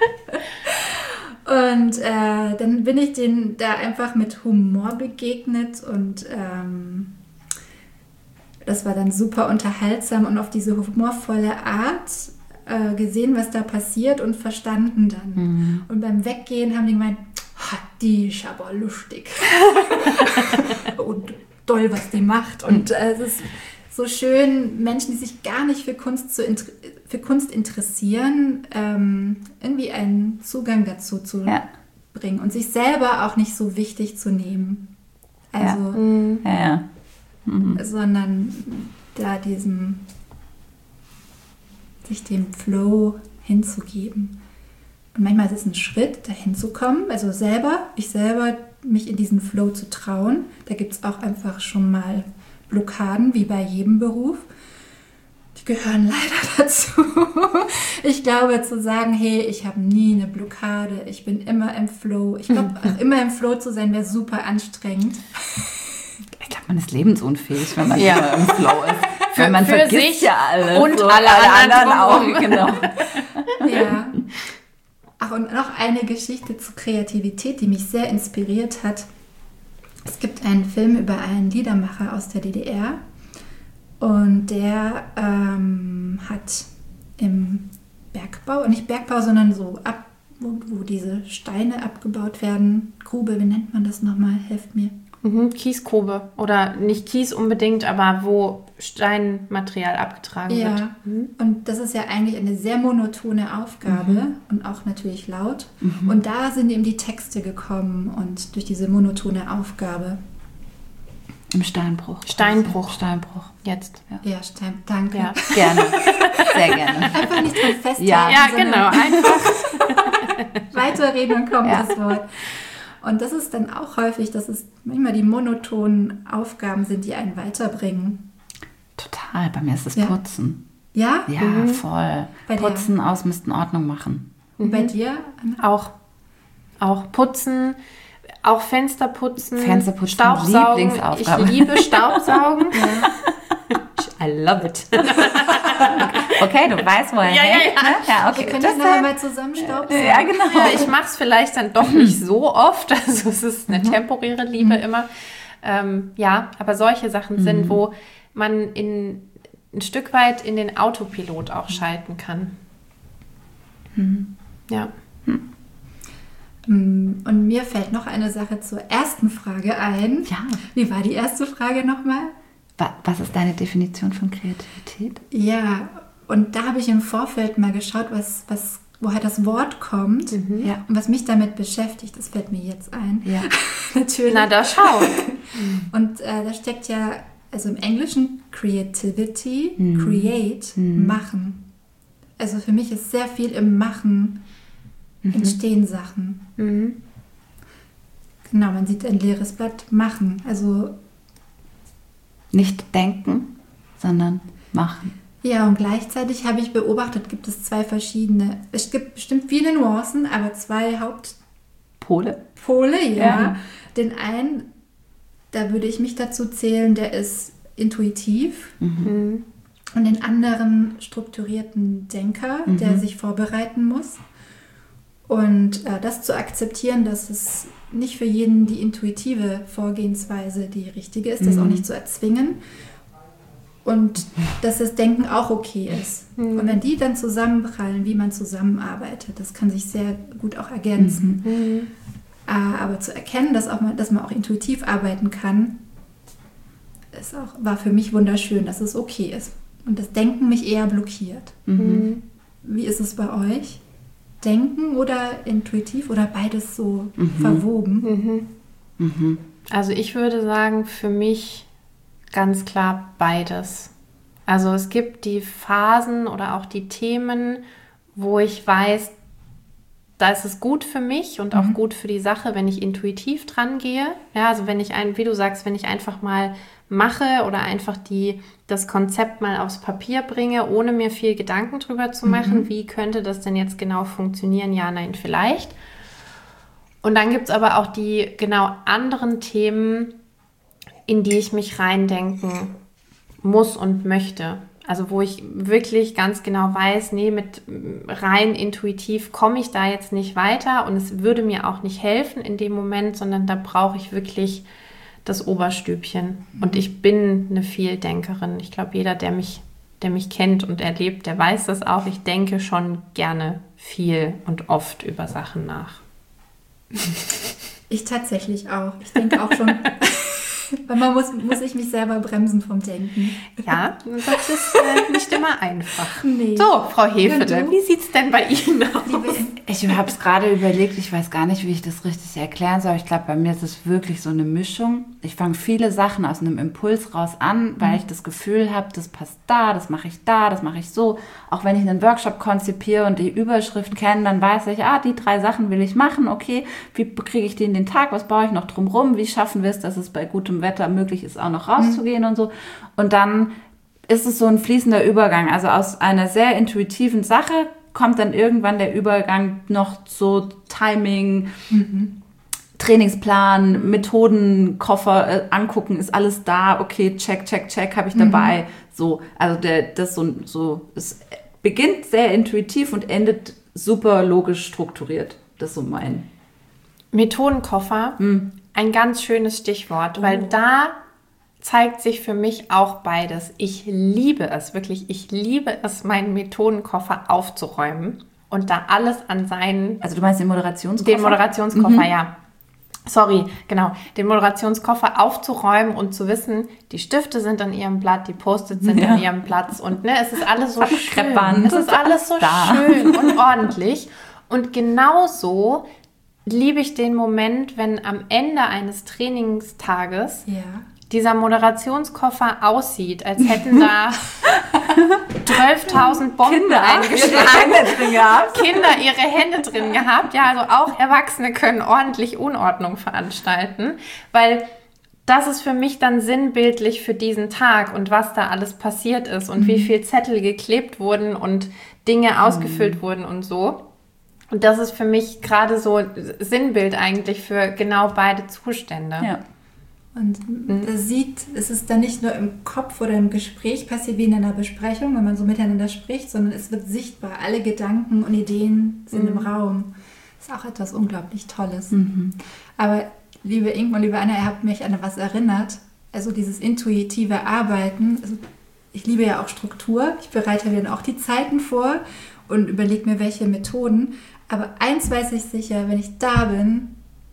Und äh, dann bin ich denen da einfach mit Humor begegnet und ähm, das war dann super unterhaltsam und auf diese humorvolle Art äh, gesehen, was da passiert und verstanden dann. Mhm. Und beim Weggehen haben die gemeint, die ist aber lustig. Und toll, was die macht. Und äh, es ist so schön, Menschen, die sich gar nicht für Kunst, zu int- für Kunst interessieren, ähm, irgendwie einen Zugang dazu zu ja. bringen und sich selber auch nicht so wichtig zu nehmen. Also, ja. Mhm. Ja, ja. Mhm. sondern da diesem, sich dem Flow hinzugeben. Und manchmal ist es ein Schritt, da hinzukommen, also selber, ich selber, mich in diesen Flow zu trauen. Da gibt es auch einfach schon mal Blockaden, wie bei jedem Beruf. Die gehören leider dazu. Ich glaube, zu sagen, hey, ich habe nie eine Blockade, ich bin immer im Flow. Ich glaube, auch immer im Flow zu sein, wäre super anstrengend. Ich glaube, man ist lebensunfähig, wenn man ja. immer im Flow ist. Weil man für vergisst sich ja alles. Und so, alle, alle anderen, anderen auch. Genau. Ja. Ach, und noch eine Geschichte zur Kreativität, die mich sehr inspiriert hat. Es gibt einen Film über einen Liedermacher aus der D D R und der ähm, hat im Bergbau, nicht Bergbau, sondern so ab, wo, wo diese Steine abgebaut werden, Grube, wie nennt man das nochmal? Helft mir. Mhm, Kiesgrube oder nicht Kies unbedingt, aber wo Steinmaterial abgetragen ja. wird. Mhm. Und das ist ja eigentlich eine sehr monotone Aufgabe mhm. und auch natürlich laut. Mhm. Und da sind eben die Texte gekommen und durch diese monotone Aufgabe. Im Steinbruch. Steinbruch. Steinbruch. Jetzt. Ja, ja Stein, danke. Ja. Gerne. Sehr gerne. Einfach nicht dran festhalten. Ja, ja genau. Einfach weiterreden und kommt ja. das Wort. Und das ist dann auch häufig, dass es manchmal die monotonen Aufgaben sind, die einen weiterbringen. Total, bei mir ist es ja. Putzen. Ja? Ja, mhm. voll. Bei Putzen, ausmisten, Ordnung machen. Und mhm. bei dir? Auch. Auch putzen, auch Fenster putzen, Fenster putzen, Staubsaugen. Lieblingsaufgabe. Ich liebe Staubsaugen. Ja. I love it. Okay, du weißt, wo er ja, hängt. Ja, ja. Ne? Ja, okay. Wir können das nachher mal zusammen staubsaugen. Ja, genau. Ja, ich mache es vielleicht dann doch nicht so oft. Also es ist eine mhm. temporäre Liebe mhm. immer. Ähm, ja, aber solche Sachen mhm. sind, wo man in, ein Stück weit in den Autopilot auch schalten kann. Mhm. Ja. Mhm. Und mir fällt noch eine Sache zur ersten Frage ein. Ja. Wie war die erste Frage nochmal? Was ist deine Definition von Kreativität? Ja, und da habe ich im Vorfeld mal geschaut, was, was, woher das Wort kommt Mhm. Ja. und was mich damit beschäftigt. Das fällt mir jetzt ein. Ja. Natürlich. Na, da schau. Und äh, da steckt ja, also im Englischen Creativity, Mhm. create, Mhm. machen. Also für mich ist sehr viel im Machen Mhm. entstehen Sachen. Mhm. Genau, man sieht ein leeres Blatt, machen. Also Nicht denken, sondern machen. ja, und gleichzeitig habe ich beobachtet, gibt es zwei verschiedene, es gibt bestimmt viele Nuancen, aber zwei Hauptpole, Pole? ja. Ja. Den einen, da würde ich mich dazu zählen, der ist intuitiv. Mhm. Und den anderen strukturierten Denker, Mhm. der sich vorbereiten muss. Und äh, das zu akzeptieren, dass es nicht für jeden die intuitive Vorgehensweise die richtige ist, das Mhm. auch nicht zu erzwingen. Und dass das Denken auch okay ist. Mhm. Und wenn die dann zusammenprallen, wie man zusammenarbeitet, das kann sich sehr gut auch ergänzen. Mhm. Äh, aber zu erkennen, dass, auch man, dass man auch intuitiv arbeiten kann, ist auch, war für mich wunderschön, dass es okay ist. Und das Denken mich eher blockiert. Mhm. Wie ist es bei euch? Denken oder intuitiv oder beides so Mhm. verwoben? Mhm. Mhm. Also ich würde sagen, für mich ganz klar beides. Also es gibt die Phasen oder auch die Themen, wo ich weiß, da ist es gut für mich und auch Mhm. gut für die Sache, wenn ich intuitiv dran gehe. Ja, also wenn ich ein, wie du sagst, wenn ich einfach mal mache oder einfach die, das Konzept mal aufs Papier bringe, ohne mir viel Gedanken drüber zu machen, Mhm. wie könnte das denn jetzt genau funktionieren? Ja, nein, vielleicht. Und dann gibt es aber auch die genau anderen Themen, in die ich mich reindenken muss und möchte. Also wo ich wirklich ganz genau weiß, nee, mit rein intuitiv komme ich da jetzt nicht weiter und es würde mir auch nicht helfen in dem Moment, sondern da brauche ich wirklich das Oberstübchen. Und ich bin eine Vieldenkerin. Ich glaube, jeder, der mich, der mich kennt und erlebt, der weiß das auch. Ich denke schon gerne viel und oft über Sachen nach. Ich tatsächlich auch. Ich denke auch schon, weil man muss, muss ich mich selber bremsen vom Denken. Ja, das ist äh, nicht immer einfach. Nee. So, Frau Hefele, Und du? wie sieht es denn bei Ihnen aus? Liebe, Ich habe es gerade überlegt, ich weiß gar nicht, wie ich das richtig erklären soll. Ich glaube, bei mir ist es wirklich so eine Mischung. Ich fange viele Sachen aus einem Impuls raus an, weil ich das Gefühl habe, das passt da, das mache ich da, das mache ich so. Auch wenn ich einen Workshop konzipiere und die Überschrift kenne, dann weiß ich, ah, die drei Sachen will ich machen, okay, wie kriege ich die in den Tag, was baue ich noch drumrum, wie schaffen wir es, dass es bei gutem Wetter möglich ist, auch noch rauszugehen und so. Und dann ist es so ein fließender Übergang. Also aus einer sehr intuitiven Sache kommt dann irgendwann der Übergang noch so Timing, Trainingsplan, Methoden, Koffer äh, angucken, ist alles da, okay, check, check, check, habe ich dabei. So, also der, das so, so, es beginnt sehr intuitiv und endet super logisch strukturiert. Das ist so mein. Methodenkoffer, ein ganz schönes Stichwort, weil da zeigt sich für mich auch beides. Ich liebe es, wirklich, ich liebe es, meinen Methodenkoffer aufzuräumen und da alles an seinen, Also du meinst den Moderationskoffer? den Moderationskoffer, ja. Sorry, genau, den Moderationskoffer aufzuräumen und zu wissen, die Stifte sind an ihrem Blatt, die Post-its sind Ja. an ihrem Platz und ne, es ist alles so schön. Kreppband. Es ist alles so Da. schön und ordentlich. Und genauso liebe ich den Moment, wenn am Ende eines Trainingstages ja. dieser Moderationskoffer aussieht, als hätten da zwölftausend Bomben Kinder eingeschlagen. drin gehabt. Kinder ihre Hände drin gehabt. Ja, also auch Erwachsene können ordentlich Unordnung veranstalten, weil das ist für mich dann sinnbildlich für diesen Tag und was da alles passiert ist und wie viel Zettel geklebt wurden und Dinge ausgefüllt wurden und so. Und das ist für mich gerade so Sinnbild eigentlich für genau beide Zustände. Ja. Und das sieht, es ist dann nicht nur im Kopf oder im Gespräch passiert wie in einer Besprechung, wenn man so miteinander spricht, sondern es wird sichtbar. Alle Gedanken und Ideen sind im Raum. Das ist auch etwas unglaublich Tolles. Aber liebe Inken und liebe Anna, ihr habt mich an was erinnert. Also dieses intuitive Arbeiten. Also ich liebe ja auch Struktur. Ich bereite mir dann auch die Zeiten vor und überlege mir, welche Methoden. Aber eins weiß ich sicher, wenn ich da bin,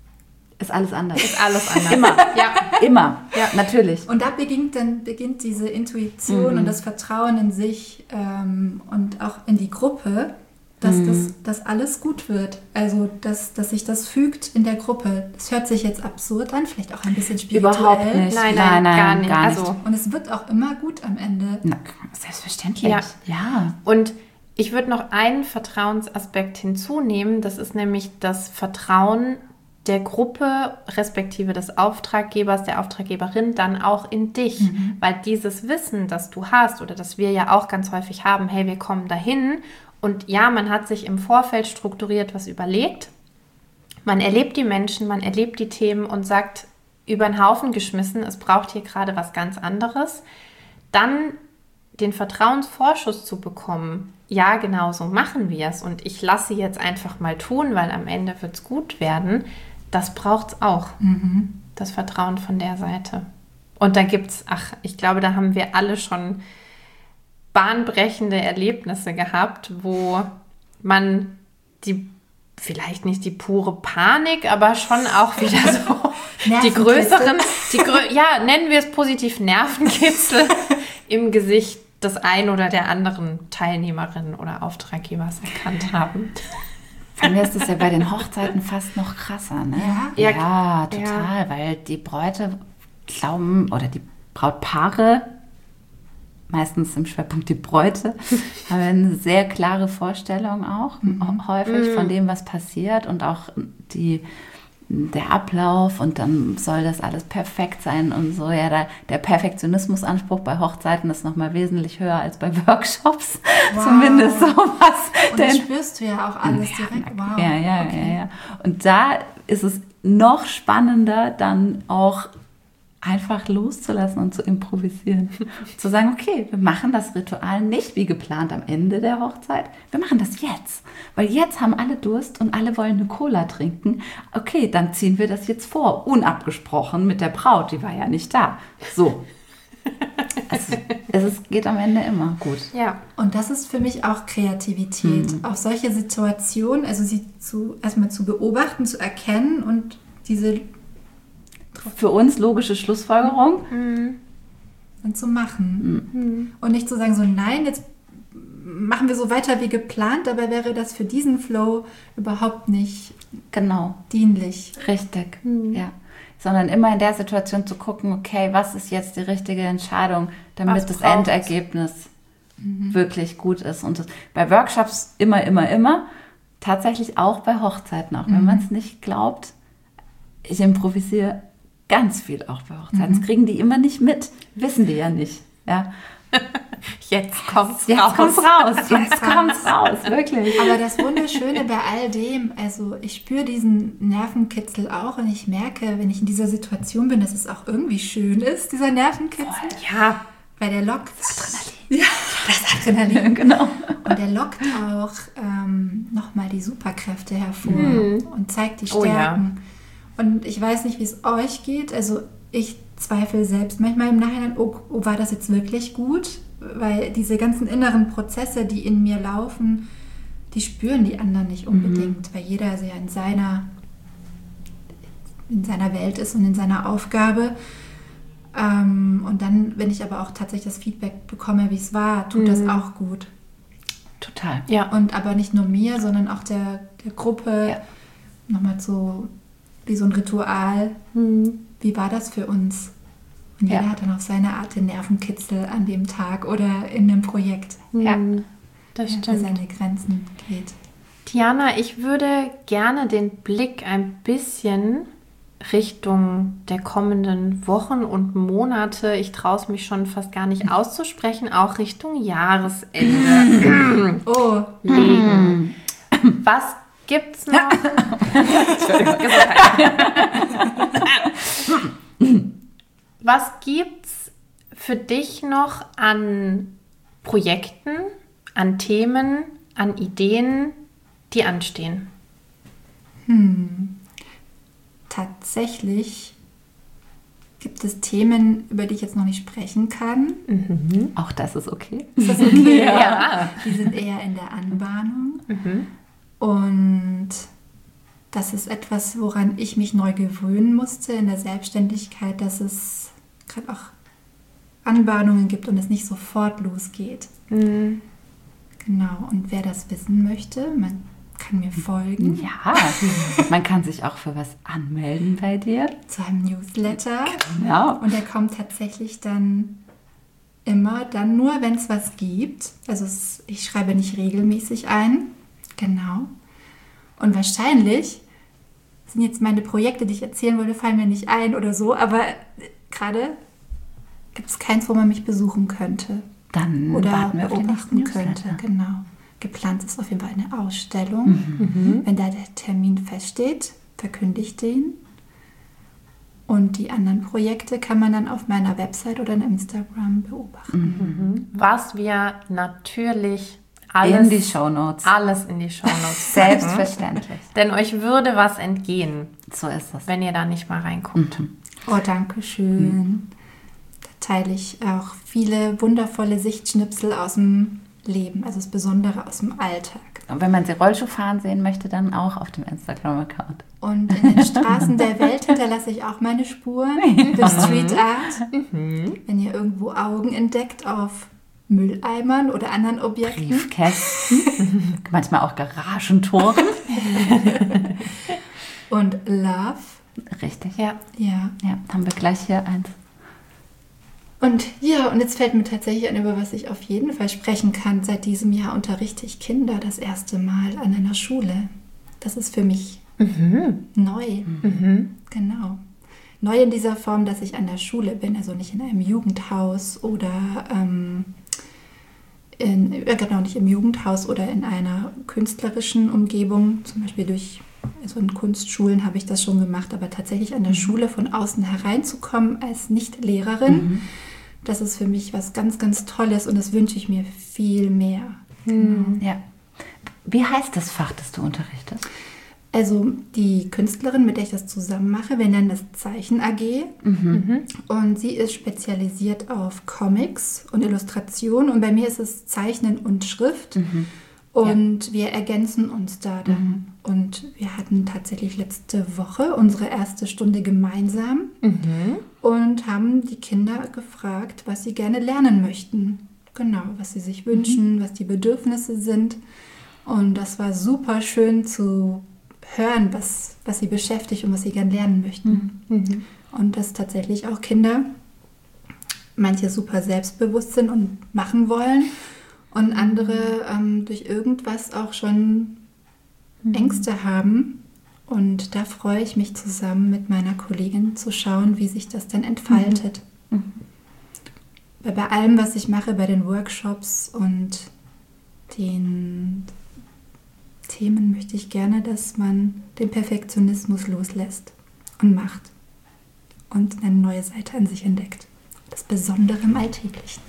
Ist alles anders. Ist alles anders. Immer. Ja. Immer. Ja, natürlich. und da beginnt dann beginnt diese Intuition und das Vertrauen in sich ähm, und auch in die Gruppe, dass das dass alles gut wird. Also, dass, dass sich das fügt in der Gruppe. Das hört sich jetzt absurd an, vielleicht auch ein bisschen spirituell. Überhaupt nicht. Nein, nein, gar nicht. Gar nicht. Also, Und es wird auch immer gut am Ende. Na, selbstverständlich. Ja. ja. und ich würde noch einen Vertrauensaspekt hinzunehmen. Das ist nämlich das Vertrauen der Gruppe, respektive des Auftraggebers, der Auftraggeberin, dann auch in dich. Weil dieses Wissen, das du hast oder das wir ja auch ganz häufig haben, hey, wir kommen dahin und ja, man hat sich im Vorfeld strukturiert was überlegt. Man erlebt die Menschen, man erlebt die Themen und sagt, über den Haufen geschmissen, es braucht hier gerade was ganz anderes. Dann den Vertrauensvorschuss zu bekommen, ja, genau so machen wir es und ich lasse sie jetzt einfach mal tun, weil am Ende wird es gut werden, das braucht es auch, das Vertrauen von der Seite. Und da gibt es, ach, ich glaube, da haben wir alle schon bahnbrechende Erlebnisse gehabt, wo man die, vielleicht nicht die pure Panik, aber schon auch wieder so die Nervenkitzel. größeren, die grö- ja, nennen wir es positiv Nervenkitzel im Gesicht des einen oder der anderen Teilnehmerin oder Auftraggebers erkannt haben. Und mir ist das ja bei den Hochzeiten fast noch krasser, ne? Ja? Ja, ja total, ja. Weil die Bräute glauben, oder die Brautpaare, meistens im Schwerpunkt die Bräute, haben eine sehr klare Vorstellung auch mhm. häufig mhm. von dem, was passiert und auch die, der Ablauf und dann soll das alles perfekt sein und so. Ja, da, der Perfektionismusanspruch bei Hochzeiten ist nochmal wesentlich höher als bei Workshops. Wow. Zumindest sowas. Und das spürst du ja auch alles ja, direkt. Wow. Ja, ja, okay. ja, ja. Und da ist es noch spannender, dann auch einfach loszulassen und zu improvisieren. Zu sagen, okay, wir machen das Ritual nicht wie geplant am Ende der Hochzeit. Wir machen das jetzt. Weil jetzt haben alle Durst und alle wollen eine Cola trinken. Okay, dann ziehen wir das jetzt vor. Unabgesprochen mit der Braut, die war ja nicht da. So. Also, es ist, geht am Ende immer gut. Ja. Und das ist für mich auch Kreativität. Mhm. Auch solche Situationen, also sie zu, erstmal zu beobachten, zu erkennen und diese für uns logische Schlussfolgerung. Mhm. Und zu machen. Mhm. Und nicht zu sagen, so nein, jetzt machen wir so weiter wie geplant, dabei wäre das für diesen Flow überhaupt nicht genau. dienlich. Richtig, mhm. ja. Sondern immer in der Situation zu gucken, okay, was ist jetzt die richtige Entscheidung, damit was das braucht's? Endergebnis mhm. wirklich gut ist. Und das, bei Workshops immer, immer, immer, tatsächlich auch bei Hochzeiten, auch mhm. wenn man es nicht glaubt, ich improvisiere ganz viel auch bei Hochzeiten. Mhm. Das kriegen die immer nicht mit. Wissen die ja nicht. Ja. Jetzt kommt's Jetzt raus. kommt's raus. Jetzt kommt's raus. Wirklich. Aber das Wunderschöne bei all dem, also ich spüre diesen Nervenkitzel auch und ich merke, wenn ich in dieser Situation bin, dass es auch irgendwie schön ist, dieser Nervenkitzel. Ja. Weil der lockt. Das Adrenalin. Ja, das Adrenalin. Genau. Und der lockt auch ähm, nochmal die Superkräfte hervor mhm. und zeigt die Stärken. Oh, ja. Und ich weiß nicht, wie es euch geht. Also ich zweifle selbst manchmal im Nachhinein, oh, oh, war das jetzt wirklich gut? Weil diese ganzen inneren Prozesse, die in mir laufen, die spüren die anderen nicht unbedingt, mhm. weil jeder sehr in seiner, in seiner Welt ist und in seiner Aufgabe. Ähm, und dann, wenn ich aber auch tatsächlich das Feedback bekomme, wie es war, tut mhm. das auch gut. Total. Ja. Und aber nicht nur mir, sondern auch der, der Gruppe. Ja. Nochmal so wie so ein Ritual. Mhm. Wie war das für uns? Und jeder ja. hat dann auf seine Art den Nervenkitzel an dem Tag oder in einem Projekt. Ja, das ja, stimmt. Der seine Grenzen geht. Tiana, ich würde gerne den Blick ein bisschen Richtung der kommenden Wochen und Monate, ich traue es mich schon fast gar nicht auszusprechen, auch Richtung Jahresende oh. legen. Was gibt's noch? Entschuldigung. Was gibt's für dich noch an Projekten, an Themen, an Ideen, die anstehen? Hm. Tatsächlich gibt es Themen, über die ich jetzt noch nicht sprechen kann. Mhm. Auch das ist okay. Ist das okay? Ja. Ja. Die sind eher in der Anbahnung. Mhm. Und das ist etwas, woran ich mich neu gewöhnen musste in der Selbstständigkeit, dass es gerade auch Anbahnungen gibt und es nicht sofort losgeht. Mhm. Genau, und wer das wissen möchte, man kann mir folgen. Ja, man kann sich auch für was anmelden bei dir. Zu einem Newsletter. Genau. Und der kommt tatsächlich dann immer, dann nur, wenn es was gibt. Also es, ich schreibe nicht regelmäßig ein. Genau. Und wahrscheinlich sind jetzt meine Projekte, die ich erzählen wollte, fallen mir nicht ein oder so, aber gerade gibt es keins, wo man mich besuchen könnte. Dann oder wir beobachten könnte. Genau. Geplant ist auf jeden Fall eine Ausstellung. Mhm. Wenn da der Termin feststeht, verkündige ich den. Und die anderen Projekte kann man dann auf meiner Website oder in Instagram beobachten. Mhm. Was wir natürlich alles in die Shownotes. Alles in die Shownotes. Selbstverständlich. Denn euch würde was entgehen. So ist es. Wenn ihr da nicht mal reinguckt. Mhm. Oh, danke schön. Mhm. Da teile ich auch viele wundervolle Sichtschnipsel aus dem Leben, also das Besondere aus dem Alltag. Und wenn man sie Rollschuh fahren sehen möchte, dann auch auf dem Instagram-Account. Und in den Straßen der Welt hinterlasse ich auch meine Spuren durch Street Art. Mhm. Wenn ihr irgendwo Augen entdeckt auf Mülleimern oder anderen Objekten. Briefkästen, manchmal auch Garagentoren. Und Love. Richtig. Ja. Ja. Ja, haben wir gleich hier eins. Und ja, und jetzt fällt mir tatsächlich ein, über was ich auf jeden Fall sprechen kann. Seit diesem Jahr unterrichte ich Kinder das erste Mal an einer Schule. Das ist für mich mhm. neu. Mhm. Genau. Neu in dieser Form, dass ich an der Schule bin, also nicht in einem Jugendhaus oder ähm, in, äh, genau, nicht im Jugendhaus oder in einer künstlerischen Umgebung, zum Beispiel durch, also in Kunstschulen habe ich das schon gemacht, aber tatsächlich an der mhm. Schule von außen hereinzukommen als Nicht-Lehrerin, mhm. das ist für mich was ganz, ganz Tolles und das wünsche ich mir viel mehr. Mhm. Ja. Wie heißt das Fach, das du unterrichtest? Also die Künstlerin, mit der ich das zusammen mache, wir nennen das Zeichen A G. Mhm. Und sie ist spezialisiert auf Comics und Illustration. Und bei mir ist es Zeichnen und Schrift. Mhm. Und ja. wir ergänzen uns da dann. Mhm. Und wir hatten tatsächlich letzte Woche unsere erste Stunde gemeinsam mhm. und haben die Kinder gefragt, was sie gerne lernen möchten. Genau, was sie sich wünschen, mhm. was die Bedürfnisse sind. Und das war super schön zu hören, was, was sie beschäftigt und was sie gern lernen möchten. Mhm. Und dass tatsächlich auch Kinder, manche super selbstbewusst sind und machen wollen und andere ähm, durch irgendwas auch schon mhm. Ängste haben. Und da freue ich mich zusammen mit meiner Kollegin zu schauen, wie sich das dann entfaltet. Mhm. Weil bei allem, was ich mache, bei den Workshops und den Themen möchte ich gerne, dass man den Perfektionismus loslässt und macht und eine neue Seite an sich entdeckt. Das Besondere im Alltäglichen.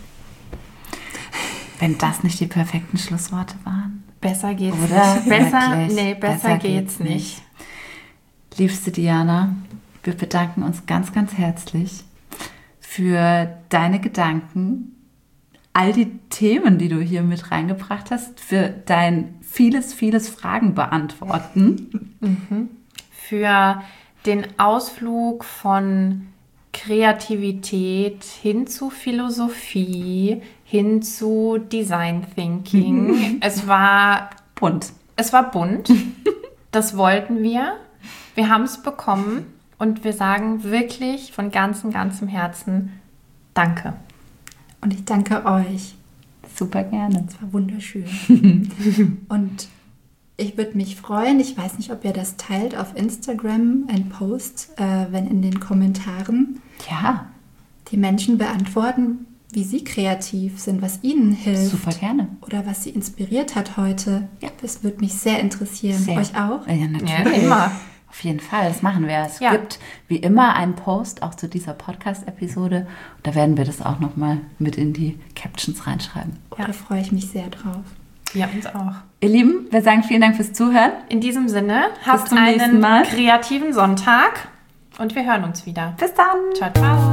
Wenn das nicht die perfekten Schlussworte waren. Besser geht's Oder? nicht. Besser, Wirklich? nee, besser, besser geht's, geht's nicht. nicht. Liebste Diana, wir bedanken uns ganz, ganz herzlich für deine Gedanken, all die Themen, die du hier mit reingebracht hast, für dein vieles, vieles Fragen beantworten. Mhm. Für den Ausflug von Kreativität hin zu Philosophie, hin zu Design Thinking. Mhm. Es war bunt. Es war bunt. Das wollten wir. Wir haben es bekommen und wir sagen wirklich von ganzem, ganzem Herzen Danke. Und ich danke euch. Super gerne. Es war wunderschön. Und ich würde mich freuen, ich weiß nicht, ob ihr das teilt auf Instagram, ein Post, äh, wenn in den Kommentaren ja. die Menschen beantworten, wie sie kreativ sind, was ihnen hilft. Super gerne. Oder was sie inspiriert hat heute. Ja. Das würde mich sehr interessieren. Sehr. Euch auch? Ja, natürlich. Ja, immer. Auf jeden Fall, das machen wir. Es ja. gibt wie immer einen Post auch zu dieser Podcast-Episode. Da werden wir das auch nochmal mit in die Captions reinschreiben. Ja. Da freue ich mich sehr drauf. Ja, uns auch. Ihr Lieben, wir sagen vielen Dank fürs Zuhören. In diesem Sinne, habt einen kreativen Sonntag und wir hören uns wieder. Bis dann. Ciao, ciao.